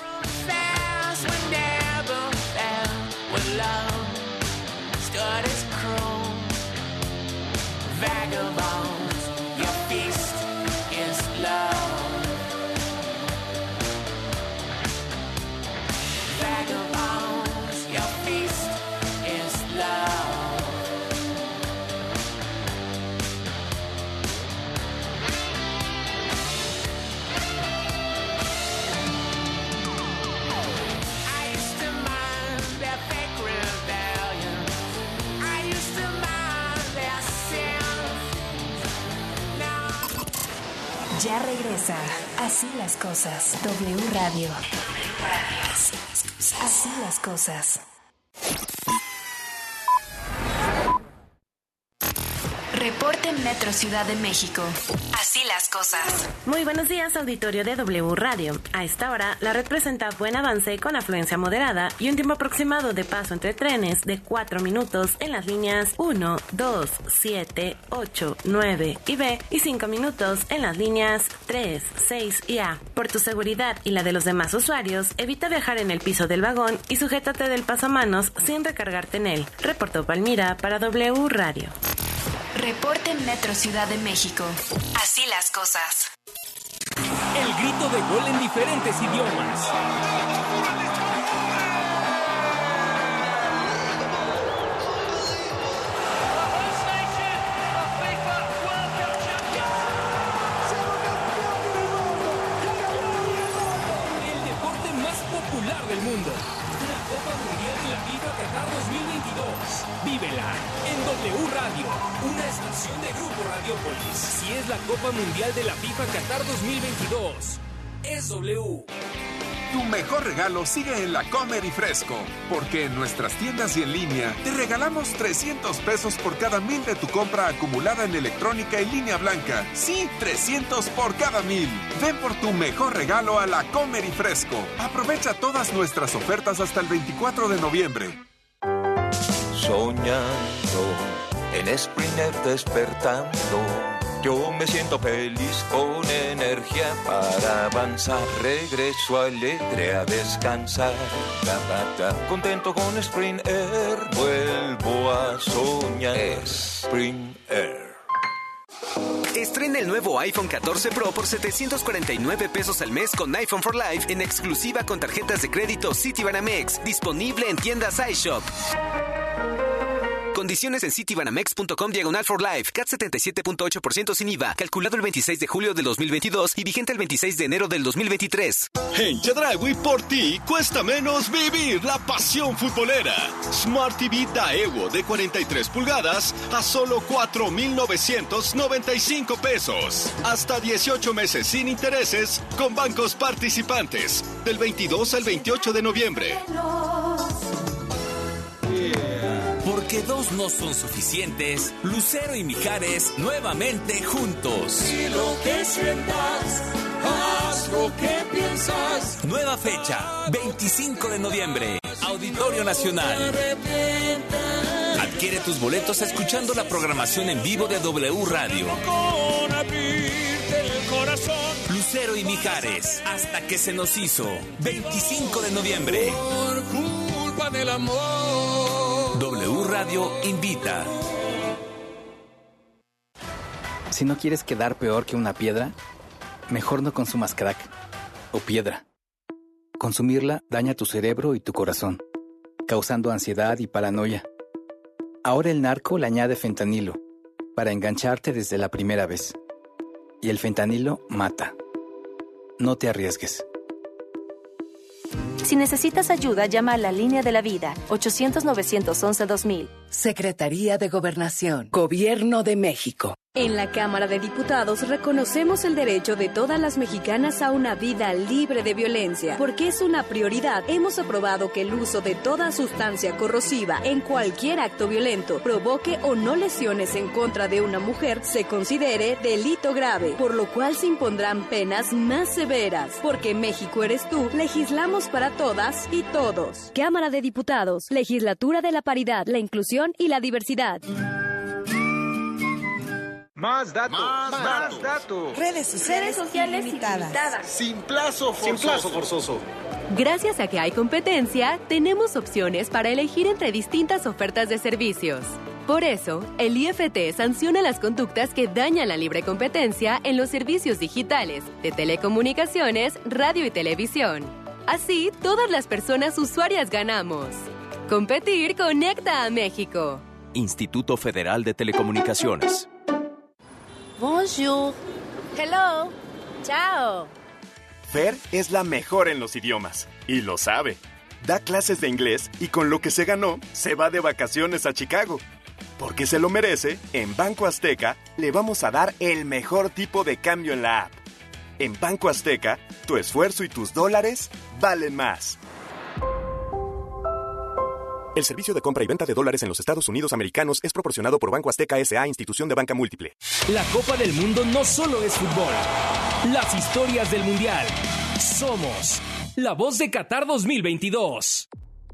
[SPEAKER 6] Ya regresa Así las Cosas. W Radio. Así las cosas. Reporte Metro Ciudad de México. Así las cosas.
[SPEAKER 19] Muy buenos días, auditorio de W Radio. A esta hora, la red presenta buen avance con afluencia moderada y un tiempo aproximado de paso entre trenes de 4 minutos en las líneas 1, 2, 7, 8, 9 y B y 5 minutos en las líneas 3, 6 y A. Por tu seguridad y la de los demás usuarios, evita viajar en el piso del vagón y sujétate del pasamanos sin recargarte en él. Reportó Palmira para W Radio.
[SPEAKER 6] Reporte Metro Ciudad de México. Así las cosas.
[SPEAKER 1] El grito de gol en diferentes idiomas. El deporte más popular del mundo. La Copa Mundial de la FIFA Qatar 2022. Vívela en W Radio, una estación de Grupo Radiopolis. Si es la Copa Mundial de la FIFA Qatar 2022, es W.
[SPEAKER 20] Tu mejor regalo sigue en La Comer y Fresco, porque en nuestras tiendas y en línea te regalamos 300 pesos por cada 1,000 de tu compra acumulada en electrónica y línea blanca. Sí, 300 por cada 1,000. Ven por tu mejor regalo a La Comer y Fresco. Aprovecha todas nuestras ofertas hasta el 24 de noviembre.
[SPEAKER 21] Soñando, en Springer despertando, yo me siento feliz con energía para avanzar. Regreso alegre a descansar. Contento con Spring Air, vuelvo a soñar. Spring Air.
[SPEAKER 22] Estrena el nuevo iPhone 14 Pro por 749 pesos al mes con iPhone for Life en exclusiva con tarjetas de crédito Citibanamex. Disponible en tiendas iShop. Condiciones en citibanamex.com/for life. CAT 77.8% sin IVA. Calculado el 26 de julio del 2022 y vigente el 26 de enero del 2023.
[SPEAKER 2] En Chedraui, por ti, cuesta menos vivir la pasión futbolera. Smart TV Daewoo de 43 pulgadas a solo 4,995 pesos. Hasta 18 meses sin intereses con bancos participantes. Del 22 al 28 de noviembre.
[SPEAKER 1] Porque dos no son suficientes, Lucero y Mijares nuevamente juntos.
[SPEAKER 11] Y lo que sientas, haz lo que piensas.
[SPEAKER 1] Nueva fecha, 25 de noviembre, Auditorio Nacional. Adquiere tus boletos escuchando la programación en vivo de W Radio.
[SPEAKER 11] Con abrirte el corazón.
[SPEAKER 1] Lucero y Mijares, hasta que se nos hizo. 25 de noviembre.
[SPEAKER 11] Por culpa del amor.
[SPEAKER 1] W Radio invita.
[SPEAKER 3] Si no quieres quedar peor que una piedra, mejor no consumas crack o piedra. Consumirla daña tu cerebro y tu corazón, causando ansiedad y paranoia. Ahora el narco le añade fentanilo para engancharte desde la primera vez. Y el fentanilo mata. No te arriesgues.
[SPEAKER 6] Si necesitas ayuda, llama a la Línea de la Vida, 800-911-2000.
[SPEAKER 23] Secretaría de Gobernación, Gobierno de México.
[SPEAKER 24] En la Cámara de Diputados reconocemos el derecho de todas las mexicanas a una vida libre de violencia. Porque es una prioridad, hemos aprobado que el uso de toda sustancia corrosiva en cualquier acto violento provoque o no lesiones en contra de una mujer se considere delito grave, por lo cual se impondrán penas más severas. Porque México eres tú, legislamos para todas y todos. Cámara de Diputados, Legislatura de la Paridad, la Inclusión y la Diversidad.
[SPEAKER 25] Más datos. Más datos.
[SPEAKER 26] Redes sociales ilimitadas.
[SPEAKER 25] Sin plazo forzoso.
[SPEAKER 24] Gracias a que hay competencia, tenemos opciones para elegir entre distintas ofertas de servicios. Por eso, el IFT sanciona las conductas que dañan la libre competencia en los servicios digitales, de telecomunicaciones, radio y televisión. Así, todas las personas usuarias ganamos. Competir conecta a México.
[SPEAKER 27] Instituto Federal de Telecomunicaciones.
[SPEAKER 24] Bonjour. Hello. Ciao.
[SPEAKER 28] Fer es la mejor en los idiomas y lo sabe. Da clases de inglés y con lo que se ganó, se va de vacaciones a Chicago. Porque se lo merece, en Banco Azteca le vamos a dar el mejor tipo de cambio en la app. En Banco Azteca, tu esfuerzo y tus dólares valen más. El servicio de compra y venta de dólares en los Estados Unidos americanos es proporcionado por Banco Azteca S.A., institución de banca múltiple.
[SPEAKER 1] La Copa del Mundo no solo es fútbol. Las historias del Mundial. Somos la voz de Qatar 2022.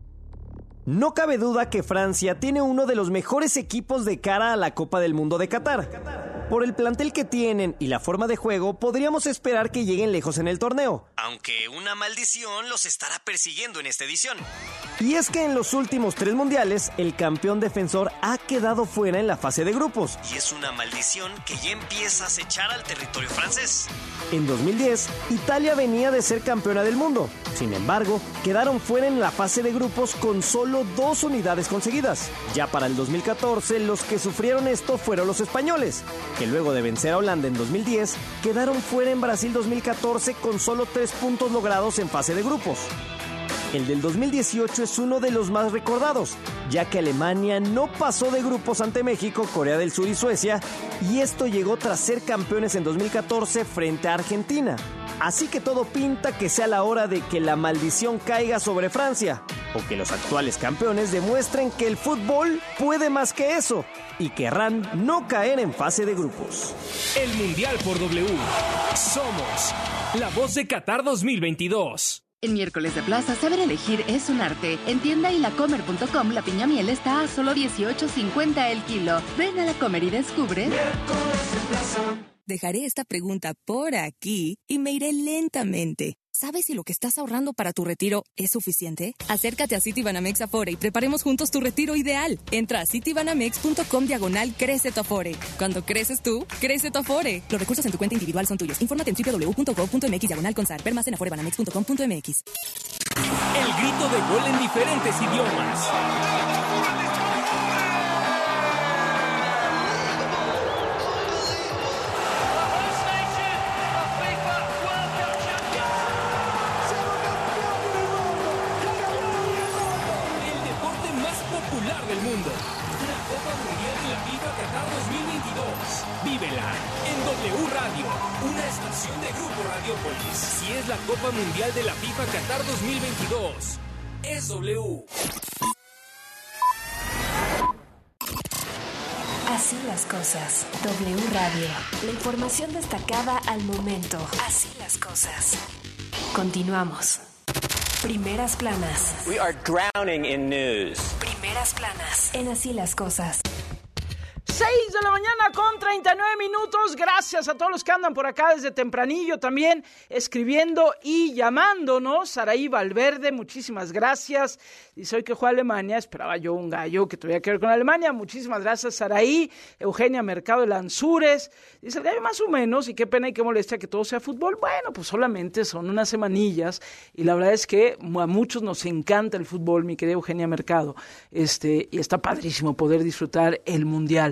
[SPEAKER 29] No cabe duda que Francia tiene uno de los mejores equipos de cara a la Copa del Mundo de Qatar. Por el plantel que tienen y la forma de juego, podríamos esperar que lleguen lejos en el torneo.
[SPEAKER 30] Aunque una maldición los estará persiguiendo en esta edición.
[SPEAKER 29] Y es que en los últimos 3 mundiales, el campeón defensor ha quedado fuera en la fase de grupos.
[SPEAKER 30] Y es una maldición que ya empieza a acechar al territorio francés.
[SPEAKER 29] En 2010, Italia venía de ser campeona del mundo. Sin embargo, quedaron fuera en la fase de grupos con solo 2 unidades conseguidas. Ya para el 2014, los que sufrieron esto fueron los españoles, que luego de vencer a Holanda en 2010, quedaron fuera en Brasil 2014 con solo 3 puntos logrados en fase de grupos. El del 2018 es uno de los más recordados, ya que Alemania no pasó de grupos ante México, Corea del Sur y Suecia, y esto llegó tras ser campeones en 2014 frente a Argentina. Así que todo pinta que sea la hora de que la maldición caiga sobre Francia, o que los actuales campeones demuestren que el fútbol puede más que eso, y querrán no caer en fase de grupos.
[SPEAKER 1] El Mundial por W. Somos la voz de Qatar 2022.
[SPEAKER 31] En miércoles de plaza, saber elegir es un arte. En tienda y lacomer.com, la piña miel está a solo $18.50 el kilo. Ven a La Comer y descubre.
[SPEAKER 32] Dejaré esta pregunta por aquí y me iré lentamente. ¿Sabes si lo que estás ahorrando para tu retiro es suficiente? Acércate a Citibanamex Afore y preparemos juntos tu retiro ideal. Entra a citibanamex.com/crece tu Afore. Cuando creces tú, crece tu Afore. Los recursos en tu cuenta individual son tuyos. Infórmate en www.gov.mx/consar. Ver más en aforebanamex.com.mx.
[SPEAKER 1] El grito de gol en diferentes idiomas. del mundo. La Copa Mundial de la FIFA Qatar 2022. Vívela en W Radio, una estación de Grupo Radiopolis. Si es la Copa Mundial de la FIFA Qatar 2022, es W.
[SPEAKER 6] Así las cosas. W Radio. La información destacada al momento. Así las cosas. Continuamos. Primeras planas.
[SPEAKER 4] We are drowning in news.
[SPEAKER 6] Primeras planas. En Así las cosas.
[SPEAKER 10] 6 de la mañana con 39 minutos. Gracias a todos los que andan por acá desde tempranillo también escribiendo y llamándonos. Saraí Valverde, muchísimas gracias. Dice hoy que juega Alemania. Esperaba yo un gallo que tuviera que ver con Alemania. Muchísimas gracias, Saraí. Eugenia Mercado de Lanzures. Dice el gallo más o menos. Y qué pena y qué molestia que todo sea fútbol. Bueno, pues solamente son unas semanillas. Y la verdad es que a muchos nos encanta el fútbol, mi querida Eugenia Mercado. Y está padrísimo poder disfrutar el Mundial.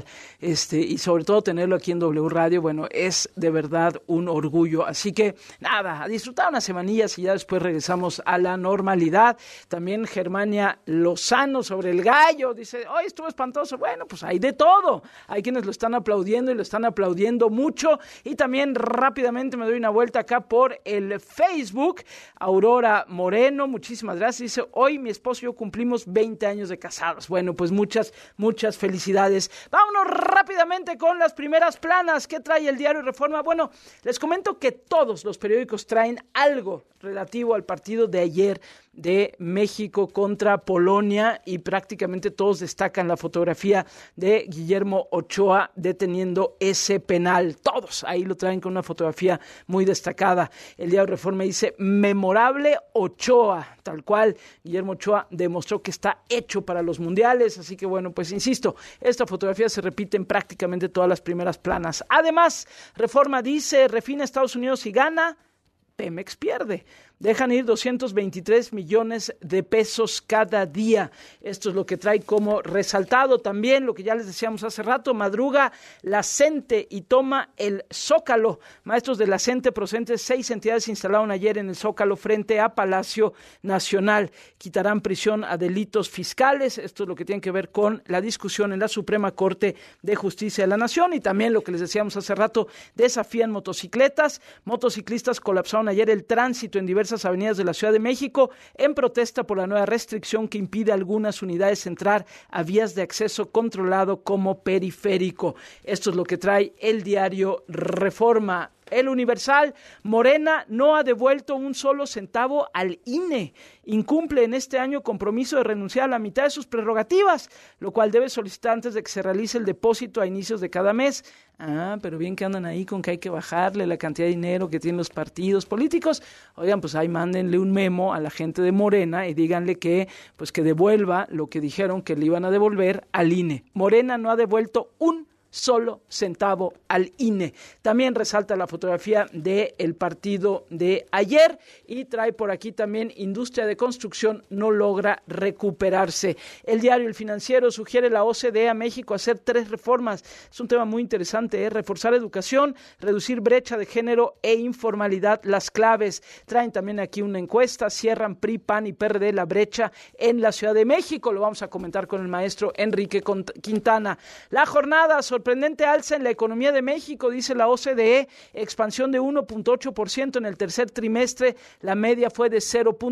[SPEAKER 10] Y sobre todo tenerlo aquí en W Radio, bueno, es de verdad un orgullo. Así que nada, a disfrutar unas semanillas y ya después regresamos a la normalidad. También Germania Lozano sobre el gallo, dice, hoy estuvo espantoso. Bueno, pues hay de todo. Hay quienes lo están aplaudiendo y lo están aplaudiendo mucho. Y también rápidamente me doy una vuelta acá por el Facebook. Aurora Moreno, muchísimas gracias. Dice, hoy mi esposo y yo cumplimos 20 años de casados. Bueno, pues muchas felicidades. Vámonos rápidamente con las primeras planas. ¿Qué trae el diario Reforma? Bueno, les comento que todos los periódicos traen algo relativo al partido de ayer de México contra Polonia y prácticamente todos destacan la fotografía de Guillermo Ochoa deteniendo ese penal. Todos ahí lo traen con una fotografía muy destacada. El diario Reforma dice, memorable Ochoa, tal cual. Guillermo Ochoa demostró que está hecho para los mundiales, así que bueno, pues insisto, esta fotografía se repite en prácticamente todas las primeras planas. Además, Reforma dice, refina Estados Unidos y gana, Pemex pierde. Dejan ir 223 millones de pesos cada día. Esto es lo que trae como resaltado. También lo que ya les decíamos hace rato, madruga la CENTE y toma el Zócalo. Maestros de la CENTE procedentes 6 entidades se instalaron ayer en el Zócalo frente a Palacio Nacional. Quitarán prisión a delitos fiscales. Esto es lo que tiene que ver con la discusión en la Suprema Corte de Justicia de la Nación. Y también lo que les decíamos hace rato, desafían motocicletas. Motociclistas colapsaron ayer el tránsito en diversas avenidas de la Ciudad de México en protesta por la nueva restricción que impide a algunas unidades entrar a vías de acceso controlado como periférico. Esto es lo que trae el diario Reforma. El Universal, Morena no ha devuelto un solo centavo al INE. Incumple en este año compromiso de renunciar a la mitad de sus prerrogativas, lo cual debe solicitar antes de que se realice el depósito a inicios de cada mes. Pero bien que andan ahí con que hay que bajarle la cantidad de dinero que tienen los partidos políticos. Oigan, pues ahí mándenle un memo a la gente de Morena y díganle que devuelva lo que dijeron que le iban a devolver al INE. Morena no ha devuelto un solo centavo al INE. También resalta la fotografía del partido de ayer y trae por aquí también industria de construcción no logra recuperarse. El diario El Financiero sugiere la OCDE a México hacer 3 reformas. Es un tema muy interesante, reforzar educación, reducir brecha de género e informalidad, las claves. Traen también aquí una encuesta, cierran PRI, PAN y PRD la brecha en la Ciudad de México. Lo vamos a comentar con el maestro Enrique Quintana. La jornada, sorprendente alza en la economía de México, dice la OCDE, expansión de 1.8% en el tercer trimestre, la media fue de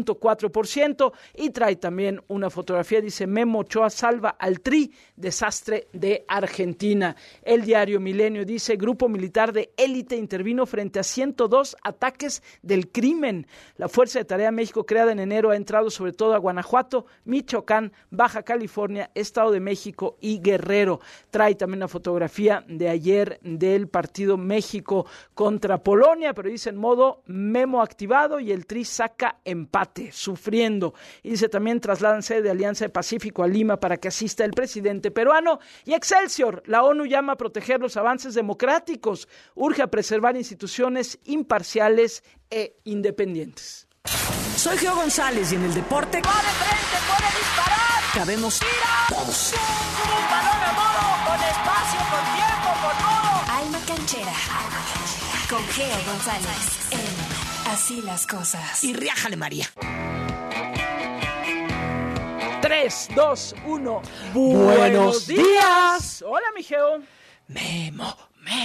[SPEAKER 10] 0.4% y trae también una fotografía, dice Memo Ochoa salva al Tri, desastre de Argentina. El diario Milenio dice, grupo militar de élite intervino frente a 102 ataques del crimen. La Fuerza de Tarea México, creada en enero, ha entrado sobre todo a Guanajuato, Michoacán, Baja California, Estado de México y Guerrero. Trae también una fotografía de ayer del partido México contra Polonia, pero dice en modo Memo activado y el Tri saca empate, sufriendo. Y dice también trasladan sede de Alianza de Pacífico a Lima para que asista el presidente peruano. Y Excelsior, la ONU llama a proteger los avances democráticos, urge a preservar instituciones imparciales e independientes.
[SPEAKER 5] Soy Geo González y en el deporte
[SPEAKER 7] ¡va de frente, puede disparar!
[SPEAKER 5] Cabemos todos.
[SPEAKER 7] Un balón a modo, con espacio, con tiempo, con modo.
[SPEAKER 6] Alma Canchera. Con Geo González en Así las Cosas.
[SPEAKER 5] Y riájale, María.
[SPEAKER 10] 3 3, 2, 1. ¡Buenos días! Hola, mi Geo.
[SPEAKER 8] Memo.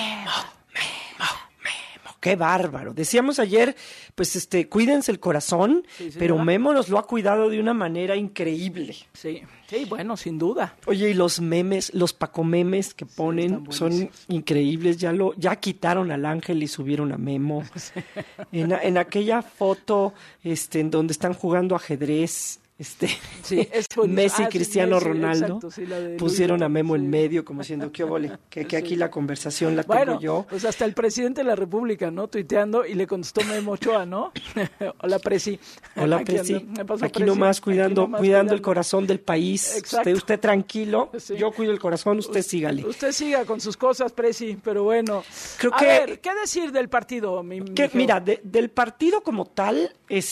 [SPEAKER 8] Qué bárbaro. Decíamos ayer, pues cuídense el corazón, sí, pero Memo nos lo ha cuidado de una manera increíble.
[SPEAKER 10] Sí, bueno, sin duda.
[SPEAKER 8] Oye, y los memes, los pacomemes que ponen son increíbles. Ya quitaron al Ángel y subieron a Memo. Sí. En aquella foto en donde están jugando ajedrez, Messi y Cristiano Ronaldo, exacto, sí, pusieron a Memo en medio como diciendo que aquí la conversación la tengo yo.
[SPEAKER 10] Pues hasta el presidente de la República, ¿no? Tuiteando y le contestó Memo Ochoa, ¿no? Hola, Presi.
[SPEAKER 8] Hola, Presi. Aquí nomás cuidando el corazón del país. Usted tranquilo, sí. Yo cuido el corazón, usted sígale.
[SPEAKER 10] Usted siga con sus cosas, Presi, pero bueno. A ver, ¿qué decir del partido,
[SPEAKER 8] mira, del partido como tal,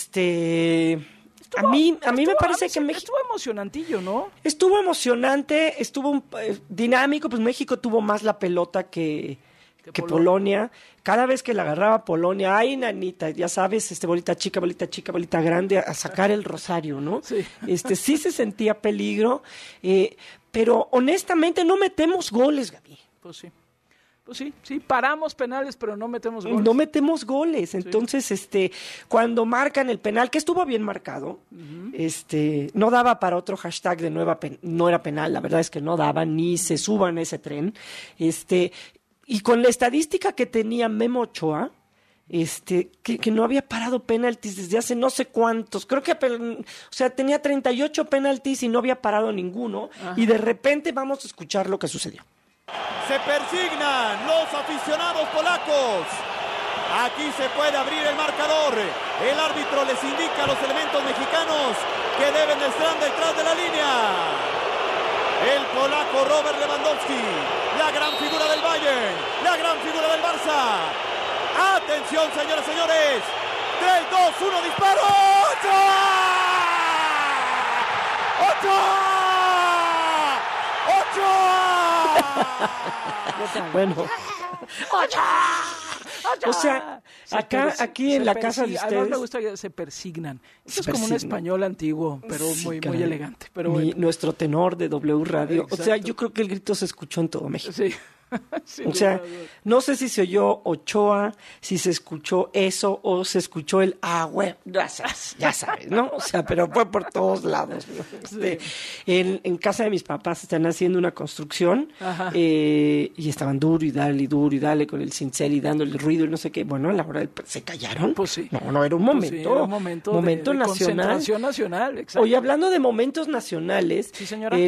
[SPEAKER 8] a mí me parece que México...
[SPEAKER 10] Estuvo emocionantillo, ¿no?
[SPEAKER 8] Estuvo emocionante, estuvo dinámico, pues México tuvo más la pelota que Polonia. Cada vez que la agarraba Polonia, ay, nanita, ya sabes, bolita chica, bolita grande, a sacar el rosario, ¿no? Sí. Sí se sentía peligro, pero honestamente no metemos goles, Gaby.
[SPEAKER 10] Pues sí, paramos penales, pero no metemos goles.
[SPEAKER 8] No metemos goles, entonces, cuando marcan el penal, que estuvo bien marcado, no daba para otro hashtag de no era penal, la verdad es que no daba, ni se suban a ese tren, y con la estadística que tenía Memo Ochoa, que no había parado penaltis desde hace no sé cuántos, creo que, tenía 38 penaltis y no había parado ninguno, y de repente vamos a escuchar lo que sucedió.
[SPEAKER 9] Se persignan los aficionados polacos. Aquí se puede abrir el marcador. El árbitro les indica a los elementos mexicanos que deben estar detrás de la línea. El polaco Robert Lewandowski, la gran figura del Bayern, la gran figura del Barça. Atención, señoras y señores. 3, 2, 1, disparo. ¡Ochoa!
[SPEAKER 8] Bueno, o sea, aquí en la casa de ustedes.
[SPEAKER 10] Además me gusta que se persignan. Eso es como un español antiguo, pero muy elegante. Pero bueno.
[SPEAKER 8] Nuestro tenor de W Radio. Exacto. O sea, yo creo que el grito se escuchó en todo México. Sí. O sea, no sé si se oyó Ochoa, si se escuchó eso o se escuchó el güey, ya sabes, ¿no? O sea, pero fue por todos lados, ¿no? En casa de mis papás están haciendo una construcción y estaban duro y dale con el cincel y dándole ruido y no sé qué. Bueno, a la hora se callaron. Pues sí. No, era un momento. Pues sí, era un momento de nacional.
[SPEAKER 10] Concentración nacional, exacto.
[SPEAKER 8] Oye, hablando de momentos nacionales,
[SPEAKER 10] sí, señora.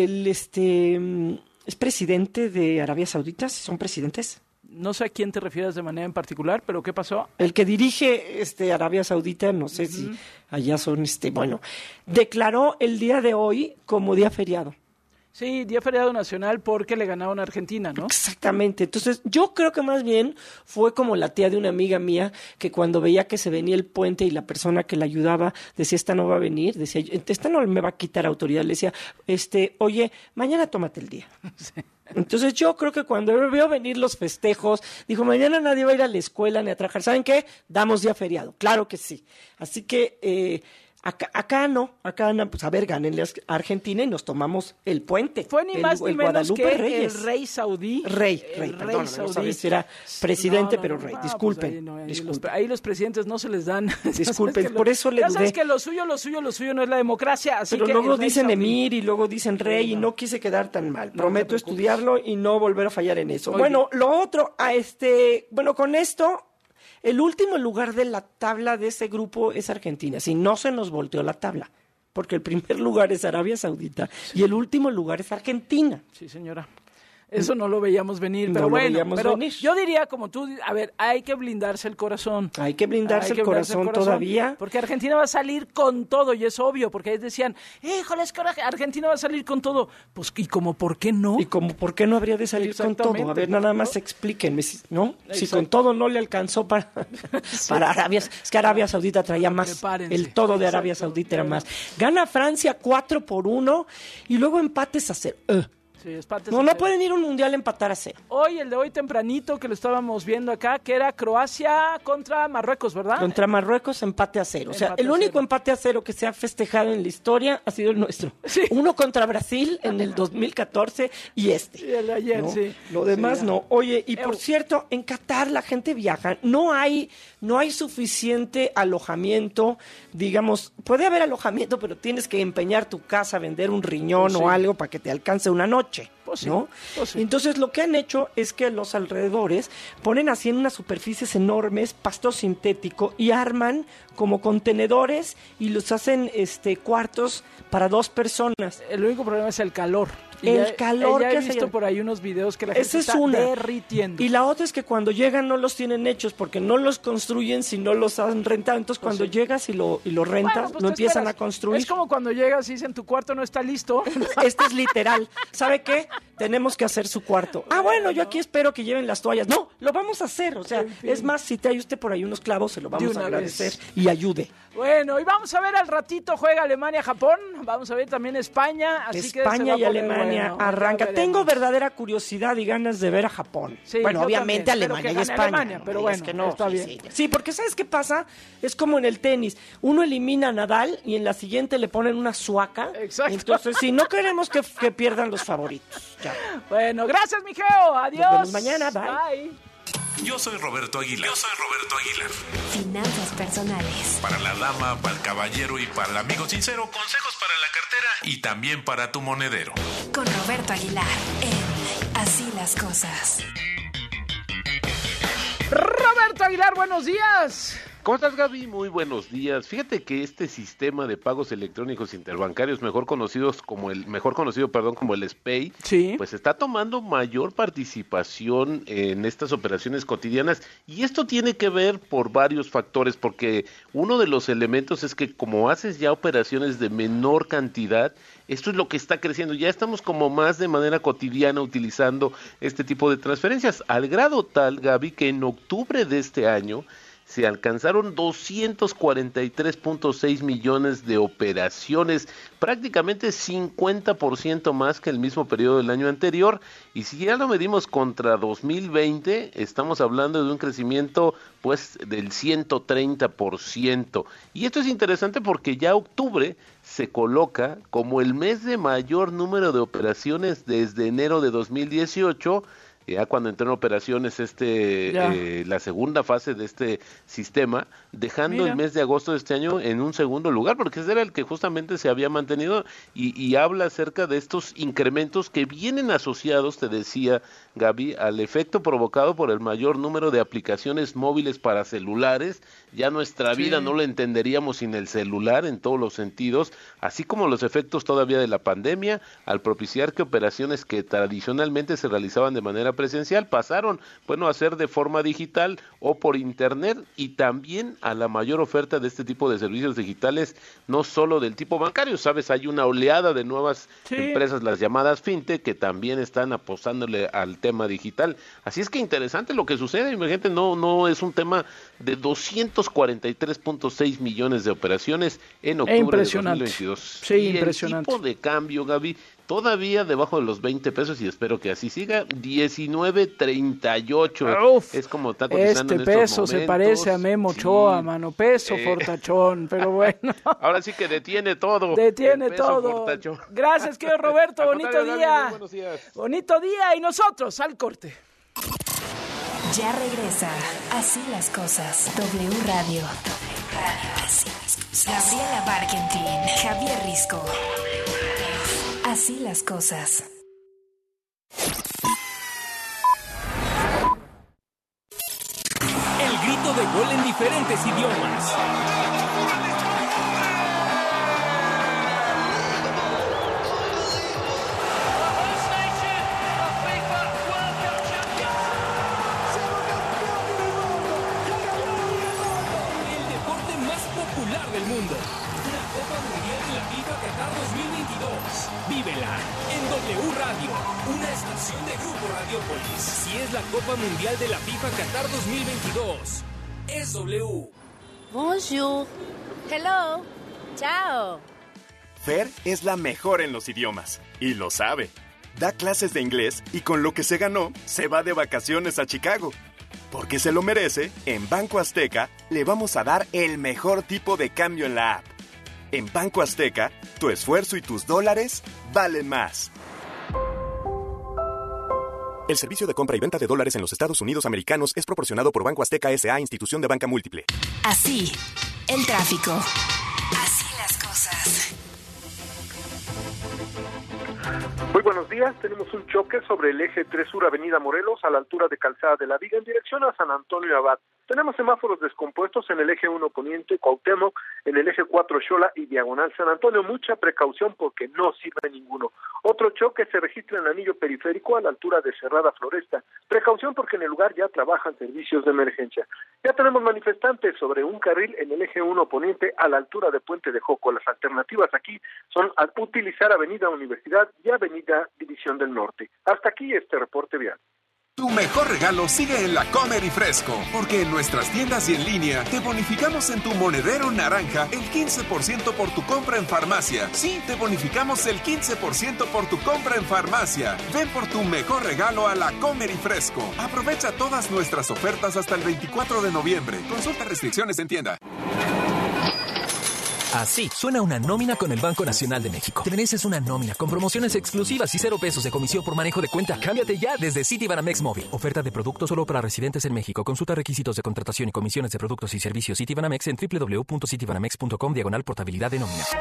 [SPEAKER 8] ¿Es presidente de Arabia Saudita? ¿Son presidentes?
[SPEAKER 10] No sé a quién te refieres de manera en particular, pero ¿qué pasó?
[SPEAKER 8] El que dirige Arabia Saudita, no sé si allá son, declaró el día de hoy como día feriado.
[SPEAKER 10] Sí, día feriado nacional porque le ganaron a Argentina, ¿no?
[SPEAKER 8] Exactamente. Entonces, yo creo que más bien fue como la tía de una amiga mía que cuando veía que se venía el puente y la persona que la ayudaba decía, esta no va a venir, decía, esta no me va a quitar autoridad. Le decía, oye, mañana tómate el día. Sí. Entonces, yo creo que cuando veo venir los festejos, dijo, mañana nadie va a ir a la escuela ni a trabajar. ¿Saben qué? Damos día feriado. Claro que sí. Así que... Acá no, pues a ver, gánenle a Argentina y nos tomamos el puente.
[SPEAKER 10] Fue ni más ni menos que Reyes. El rey saudí.
[SPEAKER 8] Perdóname, no sabía si era presidente, pero rey, disculpen.
[SPEAKER 10] Pues ahí los presidentes no se les dan.
[SPEAKER 8] Disculpen, por eso le dudé.
[SPEAKER 10] Ya sabes que lo suyo no es la democracia, así
[SPEAKER 8] pero
[SPEAKER 10] que
[SPEAKER 8] luego dicen emir y luego dicen rey y no quise quedar tan mal. Prometo estudiarlo y no volver a fallar en eso. Oye. Bueno, lo otro, con esto... El último lugar de la tabla de ese grupo es Argentina. Si no se nos volteó la tabla, porque el primer lugar es Arabia Saudita y el último lugar es Argentina.
[SPEAKER 10] Sí, señora. Eso no lo veíamos venir, pero yo diría como tú, a ver, hay que blindarse el corazón.
[SPEAKER 8] Hay que blindarse el corazón todavía.
[SPEAKER 10] Porque Argentina va a salir con todo, y es obvio, porque ellos decían, híjole, es que Argentina va a salir con todo. Pues, ¿y como por qué no?
[SPEAKER 8] ¿Y como por qué no habría de salir con todo? A ver, nada más explíquenme, ¿no? Exacto. Si con todo no le alcanzó para Arabia, es que Arabia Saudita traía más. Prepárense. El todo de Arabia Saudita era más. Gana Francia 4-1 y luego empates a 0.
[SPEAKER 10] Sí, empates
[SPEAKER 8] No
[SPEAKER 10] a 0.
[SPEAKER 8] pueden ir a un mundial a empatar a 0.
[SPEAKER 10] Hoy, el de hoy tempranito, que lo estábamos viendo acá, que era Croacia contra Marruecos, ¿verdad?
[SPEAKER 8] Contra Marruecos, empate a 0. O sea,
[SPEAKER 10] Empate
[SPEAKER 8] el
[SPEAKER 10] a
[SPEAKER 8] único
[SPEAKER 10] 0.
[SPEAKER 8] empate a 0 que se ha festejado en la historia ha sido el nuestro.
[SPEAKER 10] Sí.
[SPEAKER 8] Uno contra Brasil en el 2014 y este.
[SPEAKER 10] Y el de ayer,
[SPEAKER 8] ¿no?
[SPEAKER 10] sí.
[SPEAKER 8] Lo demás
[SPEAKER 10] Sí,
[SPEAKER 8] no. Oye, y por cierto, en Qatar la gente viaja. No hay suficiente alojamiento. Digamos, puede haber alojamiento, pero tienes que empeñar tu casa, vender un riñón o algo para que te alcance una noche.
[SPEAKER 10] Pues sí,
[SPEAKER 8] ¿no?
[SPEAKER 10] pues sí.
[SPEAKER 8] Entonces lo que han hecho es que los alrededores ponen así en unas superficies enormes pasto sintético y arman como contenedores y los hacen cuartos para 2 personas.
[SPEAKER 10] El único problema es el calor.
[SPEAKER 8] Calor
[SPEAKER 10] ya
[SPEAKER 8] que
[SPEAKER 10] he visto por ahí unos videos que la gente
[SPEAKER 8] Esa es
[SPEAKER 10] está
[SPEAKER 8] una.
[SPEAKER 10] derritiendo.
[SPEAKER 8] Y la otra es que cuando llegan no los tienen hechos porque no los construyen si no los han rentado. Entonces cuando llegas y lo rentas,
[SPEAKER 10] Bueno, pues
[SPEAKER 8] lo
[SPEAKER 10] te
[SPEAKER 8] empiezan
[SPEAKER 10] esperas.
[SPEAKER 8] a construir.
[SPEAKER 10] Es como cuando llegas y dicen tu cuarto no está listo.
[SPEAKER 8] Este es literal. ¿Sabe qué? Tenemos que hacer su cuarto. Ah, bueno, yo aquí espero que lleven las toallas. No, lo vamos a hacer. O sea, es más, si te hay usted por ahí unos clavos, se lo vamos a agradecer y ayude.
[SPEAKER 10] Bueno, y vamos a ver al ratito juega Alemania-Japón. Vamos a ver también España. Así que
[SPEAKER 8] España
[SPEAKER 10] se
[SPEAKER 8] y
[SPEAKER 10] va a poner
[SPEAKER 8] Alemania
[SPEAKER 10] bueno.
[SPEAKER 8] arranca.
[SPEAKER 10] Ya
[SPEAKER 8] Tengo
[SPEAKER 10] veremos.
[SPEAKER 8] verdadera curiosidad y ganas de ver a Japón.
[SPEAKER 10] Sí,
[SPEAKER 8] bueno,
[SPEAKER 10] yo
[SPEAKER 8] obviamente
[SPEAKER 10] también,
[SPEAKER 8] Alemania
[SPEAKER 10] pero
[SPEAKER 8] y
[SPEAKER 10] que
[SPEAKER 8] España.
[SPEAKER 10] gane Alemania, pero
[SPEAKER 8] no,
[SPEAKER 10] bueno,
[SPEAKER 8] es que no,
[SPEAKER 10] está
[SPEAKER 8] sí,
[SPEAKER 10] bien.
[SPEAKER 8] sí. Sí, porque ¿sabes qué pasa? Es como en el tenis. Uno elimina a Nadal y en la siguiente le ponen una suaca.
[SPEAKER 10] Exacto.
[SPEAKER 8] Entonces, sí, no queremos que pierdan los favoritos. Ya.
[SPEAKER 10] Bueno, gracias, mi Geo. Adiós.
[SPEAKER 8] Nos vemos mañana. Bye.
[SPEAKER 2] Yo soy Roberto Aguilar.
[SPEAKER 6] Finanzas personales.
[SPEAKER 2] Para la dama, para el caballero y para el amigo sincero, consejos para la cartera y también para tu monedero.
[SPEAKER 6] Con Roberto Aguilar en Así las Cosas.
[SPEAKER 10] Roberto Aguilar, buenos días.
[SPEAKER 12] ¿Cómo estás, Gaby? Muy buenos días. Fíjate que este sistema de pagos electrónicos interbancarios, mejor conocido como el SPEI,
[SPEAKER 10] sí,
[SPEAKER 12] pues está tomando mayor participación en estas operaciones cotidianas, y esto tiene que ver por varios factores, porque uno de los elementos es que como haces ya operaciones de menor cantidad, esto es lo que está creciendo. Ya estamos como más de manera cotidiana utilizando este tipo de transferencias, al grado tal, Gaby, que en octubre de este año se alcanzaron 243.6 millones de operaciones, prácticamente 50% más que el mismo periodo del año anterior, y si ya lo medimos contra 2020, estamos hablando de un crecimiento pues del 130%, y esto es interesante porque ya octubre se coloca como el mes de mayor número de operaciones desde enero de 2018, ya cuando entró en operaciones la segunda fase de este sistema, dejando el mes de agosto de este año en un segundo lugar, porque ese era el que justamente se había mantenido, y habla acerca de estos incrementos que vienen asociados, te decía Gaby, al efecto provocado por el mayor número de aplicaciones móviles para celulares. Ya nuestra vida no la entenderíamos sin el celular en todos los sentidos, así como los efectos todavía de la pandemia, al propiciar que operaciones que tradicionalmente se realizaban de manera presencial pasaron, a ser de forma digital o por internet, y también a la mayor oferta de este tipo de servicios digitales, no solo del tipo bancario. Sabes, hay una oleada de nuevas empresas, las llamadas fintech, que también están apostándole al tema digital. Así es que interesante lo que sucede. Imagínate, no es un tema de 243.6 millones de operaciones en octubre de 2022.
[SPEAKER 10] Sí,
[SPEAKER 12] y
[SPEAKER 10] impresionante.
[SPEAKER 12] El tipo de cambio, Gaby, todavía debajo de los 20 pesos, y espero que así siga, 19.38. Es como está cotizando en estos
[SPEAKER 10] peso
[SPEAKER 12] momentos.
[SPEAKER 10] se parece a Memo Ochoa, mano, peso fortachón, pero bueno.
[SPEAKER 12] Ahora sí que detiene todo.
[SPEAKER 10] Detiene todo.
[SPEAKER 12] Fortachón.
[SPEAKER 10] Gracias, querido Roberto, bonito día.
[SPEAKER 12] Muy buenos días.
[SPEAKER 10] Bonito día, y nosotros al corte.
[SPEAKER 6] Ya regresa Así las Cosas. W Radio. Así las Cosas. Gabriela Barkentin, Javier Risco. Así las Cosas.
[SPEAKER 1] El grito de gol en diferentes idiomas. El deporte más popular del mundo. La Copa Mundial de la FIFA Qatar 2022. Vívela en W Radio, una estación de Grupo Radiopolis. Si es la Copa Mundial de la FIFA Qatar 2022, es W.
[SPEAKER 26] Bonjour. Hello. Chao.
[SPEAKER 28] Fer es la mejor en los idiomas y lo sabe. da clases de inglés y con lo que se ganó, se va de vacaciones a Chicago. Porque se lo merece, en Banco Azteca le vamos a dar el mejor tipo de cambio en la app. En Banco Azteca, tu esfuerzo y tus dólares valen más. El servicio de compra y venta de dólares en los Estados Unidos americanos es proporcionado por Banco Azteca S.A., institución de banca múltiple.
[SPEAKER 6] Así, el tráfico. Así las cosas.
[SPEAKER 3] Muy buenos días, tenemos un choque sobre el eje 3 Sur Avenida Morelos a la altura de Calzada de la Viga en dirección a San Antonio Abad. Tenemos semáforos descompuestos en el eje 1 Poniente, Cuauhtémoc, en el eje 4 Xola y Diagonal San Antonio. Mucha precaución porque no sirve ninguno. Otro choque se registra en el anillo periférico a la altura de Cerrada Floresta. Precaución porque en el lugar ya trabajan servicios de emergencia. Ya tenemos manifestantes sobre un carril en el eje 1 Poniente a la altura de Puente de Joco. Las alternativas aquí son al utilizar Avenida Universidad y Avenida División del Norte. Hasta aquí este reporte vial.
[SPEAKER 11] Tu mejor regalo sigue en la Comer y Fresco, porque en nuestras tiendas y en línea te bonificamos en tu monedero naranja el 15% por tu compra en farmacia. Sí, te bonificamos el 15% por tu compra en farmacia. Ven por tu mejor regalo a la Comer y Fresco. Aprovecha todas nuestras ofertas hasta el 24 de noviembre. Consulta restricciones en tienda.
[SPEAKER 13] Así suena una nómina con el Banco Nacional de México. Te mereces una nómina con promociones exclusivas y 0 pesos de comisión por manejo de cuenta. Cámbiate ya desde Citibanamex Móvil. Oferta de producto solo para residentes en México. Consulta requisitos de contratación y comisiones de productos y servicios Citibanamex en www.citibanamex.com/portabilidad de nómina.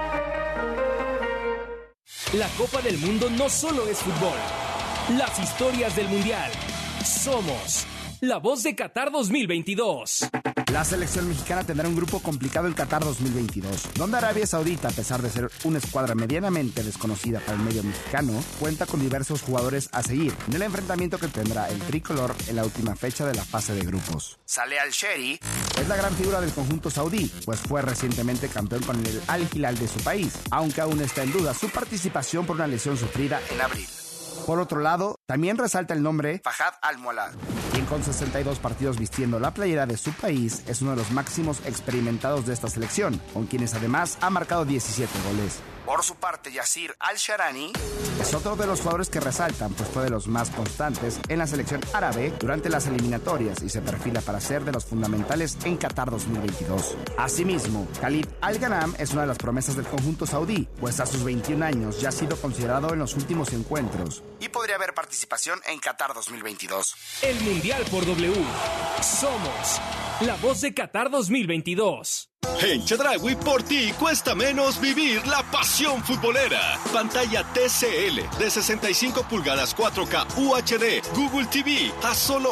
[SPEAKER 1] La Copa del Mundo no solo es fútbol. Las historias del Mundial. Somos la voz de Qatar 2022.
[SPEAKER 14] La selección mexicana tendrá un grupo complicado en Qatar 2022, donde Arabia Saudita, a pesar de ser una escuadra medianamente desconocida para el medio mexicano, cuenta con diversos jugadores a seguir en el enfrentamiento que tendrá el tricolor en la última fecha de la fase de grupos. Saleh Al-Shehri es la gran figura del conjunto saudí, pues fue recientemente campeón con el Al-Hilal de su país, aunque aún está en duda su participación por una lesión sufrida en abril. Por otro lado, también resalta el nombre Fahad Al-Mualad, quien con 62 partidos vistiendo la playera de su país es uno de los máximos experimentados de esta selección, con quienes además ha marcado 17 goles. Por su parte, Yasir Al-Sharani es otro de los jugadores que resaltan, pues fue de los más constantes en la selección árabe durante las eliminatorias y se perfila para ser de los fundamentales en Qatar 2022. Asimismo, Khalid Al-Ghanam es una de las promesas del conjunto saudí, pues a sus 21 años ya ha sido considerado en los últimos encuentros y podría haber participación en Qatar 2022.
[SPEAKER 1] El Mundial por W. Somos la voz de Qatar 2022.
[SPEAKER 15] En Chedraui, por ti cuesta menos vivir la pasión futbolera. Pantalla TCL de 65 pulgadas 4K UHD Google TV a solo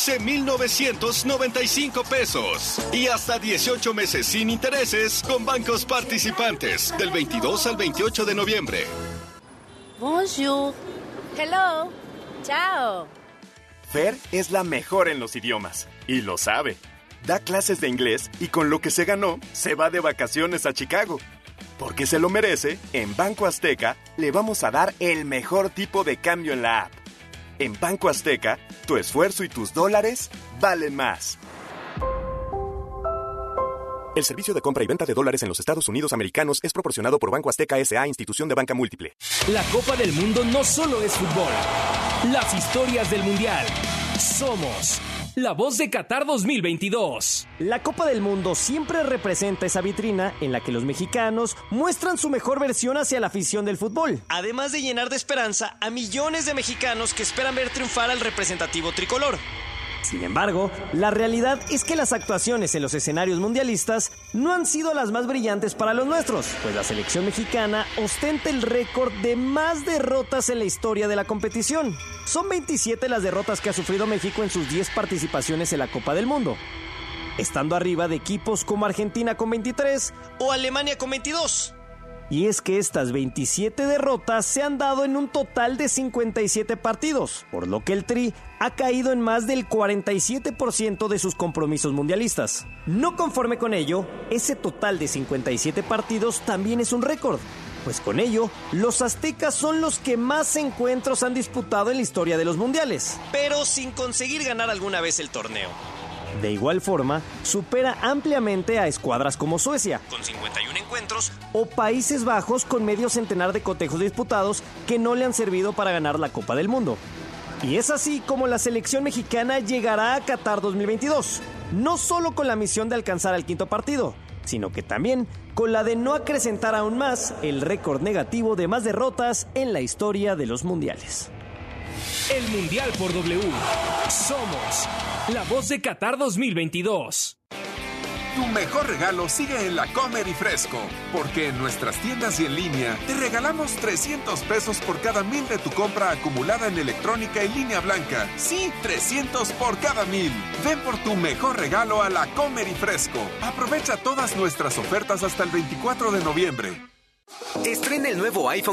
[SPEAKER 15] 11,995 pesos. Y hasta 18 meses sin intereses con bancos participantes del 22 al 28 de noviembre.
[SPEAKER 26] Bonjour. Hello. Chao.
[SPEAKER 28] Fer es la mejor en los idiomas y lo sabe. Da clases de inglés y con lo que se ganó, se va de vacaciones a Chicago. Porque se lo merece, en Banco Azteca le vamos a dar el mejor tipo de cambio en la app. En Banco Azteca, tu esfuerzo y tus dólares valen más. El servicio de compra y venta de dólares en los Estados Unidos americanos es proporcionado por Banco Azteca S.A., institución de banca múltiple.
[SPEAKER 1] La Copa del Mundo no solo es fútbol. Las historias del Mundial. Somos la voz de Qatar 2022.
[SPEAKER 29] La Copa del Mundo siempre representa esa vitrina en la que los mexicanos muestran su mejor versión hacia la afición del fútbol. Además de llenar de esperanza a millones de mexicanos que esperan ver triunfar al representativo tricolor. Sin embargo, la realidad es que las actuaciones en los escenarios mundialistas no han sido las más brillantes para los nuestros, pues la selección mexicana ostenta el récord de más derrotas en la historia de la competición. Son 27 las derrotas que ha sufrido México en sus 10 participaciones en la Copa del Mundo, estando arriba de equipos como Argentina con 23 o Alemania con 22. Y es que estas 27 derrotas se han dado en un total de 57 partidos, por lo que el Tri ha caído en más del 47% de sus compromisos mundialistas. No conforme con ello, ese total de 57 partidos también es un récord, pues con ello, los aztecas son los que más encuentros han disputado en la historia de los mundiales, pero sin conseguir ganar alguna vez el torneo. De igual forma, supera ampliamente a escuadras como Suecia, con 51 encuentros, o Países Bajos, con medio centenar de cotejos disputados que no le han servido para ganar la Copa del Mundo. Y es así como la selección mexicana llegará a Qatar 2022, no solo con la misión de alcanzar al quinto partido, sino que también con la de no acrecentar aún más el récord negativo de más derrotas en la historia de los mundiales.
[SPEAKER 1] El Mundial por W. Somos la voz de Qatar 2022.
[SPEAKER 11] Tu mejor regalo sigue en la Comer y Fresco, porque en nuestras tiendas y en línea te regalamos 300 pesos por cada 1,000 de tu compra acumulada en electrónica y línea blanca. Sí, 300 por cada 1,000. Ven por tu mejor regalo a la Comer y Fresco. Aprovecha todas nuestras ofertas hasta el 24 de noviembre.
[SPEAKER 16] Estrena el nuevo iPhone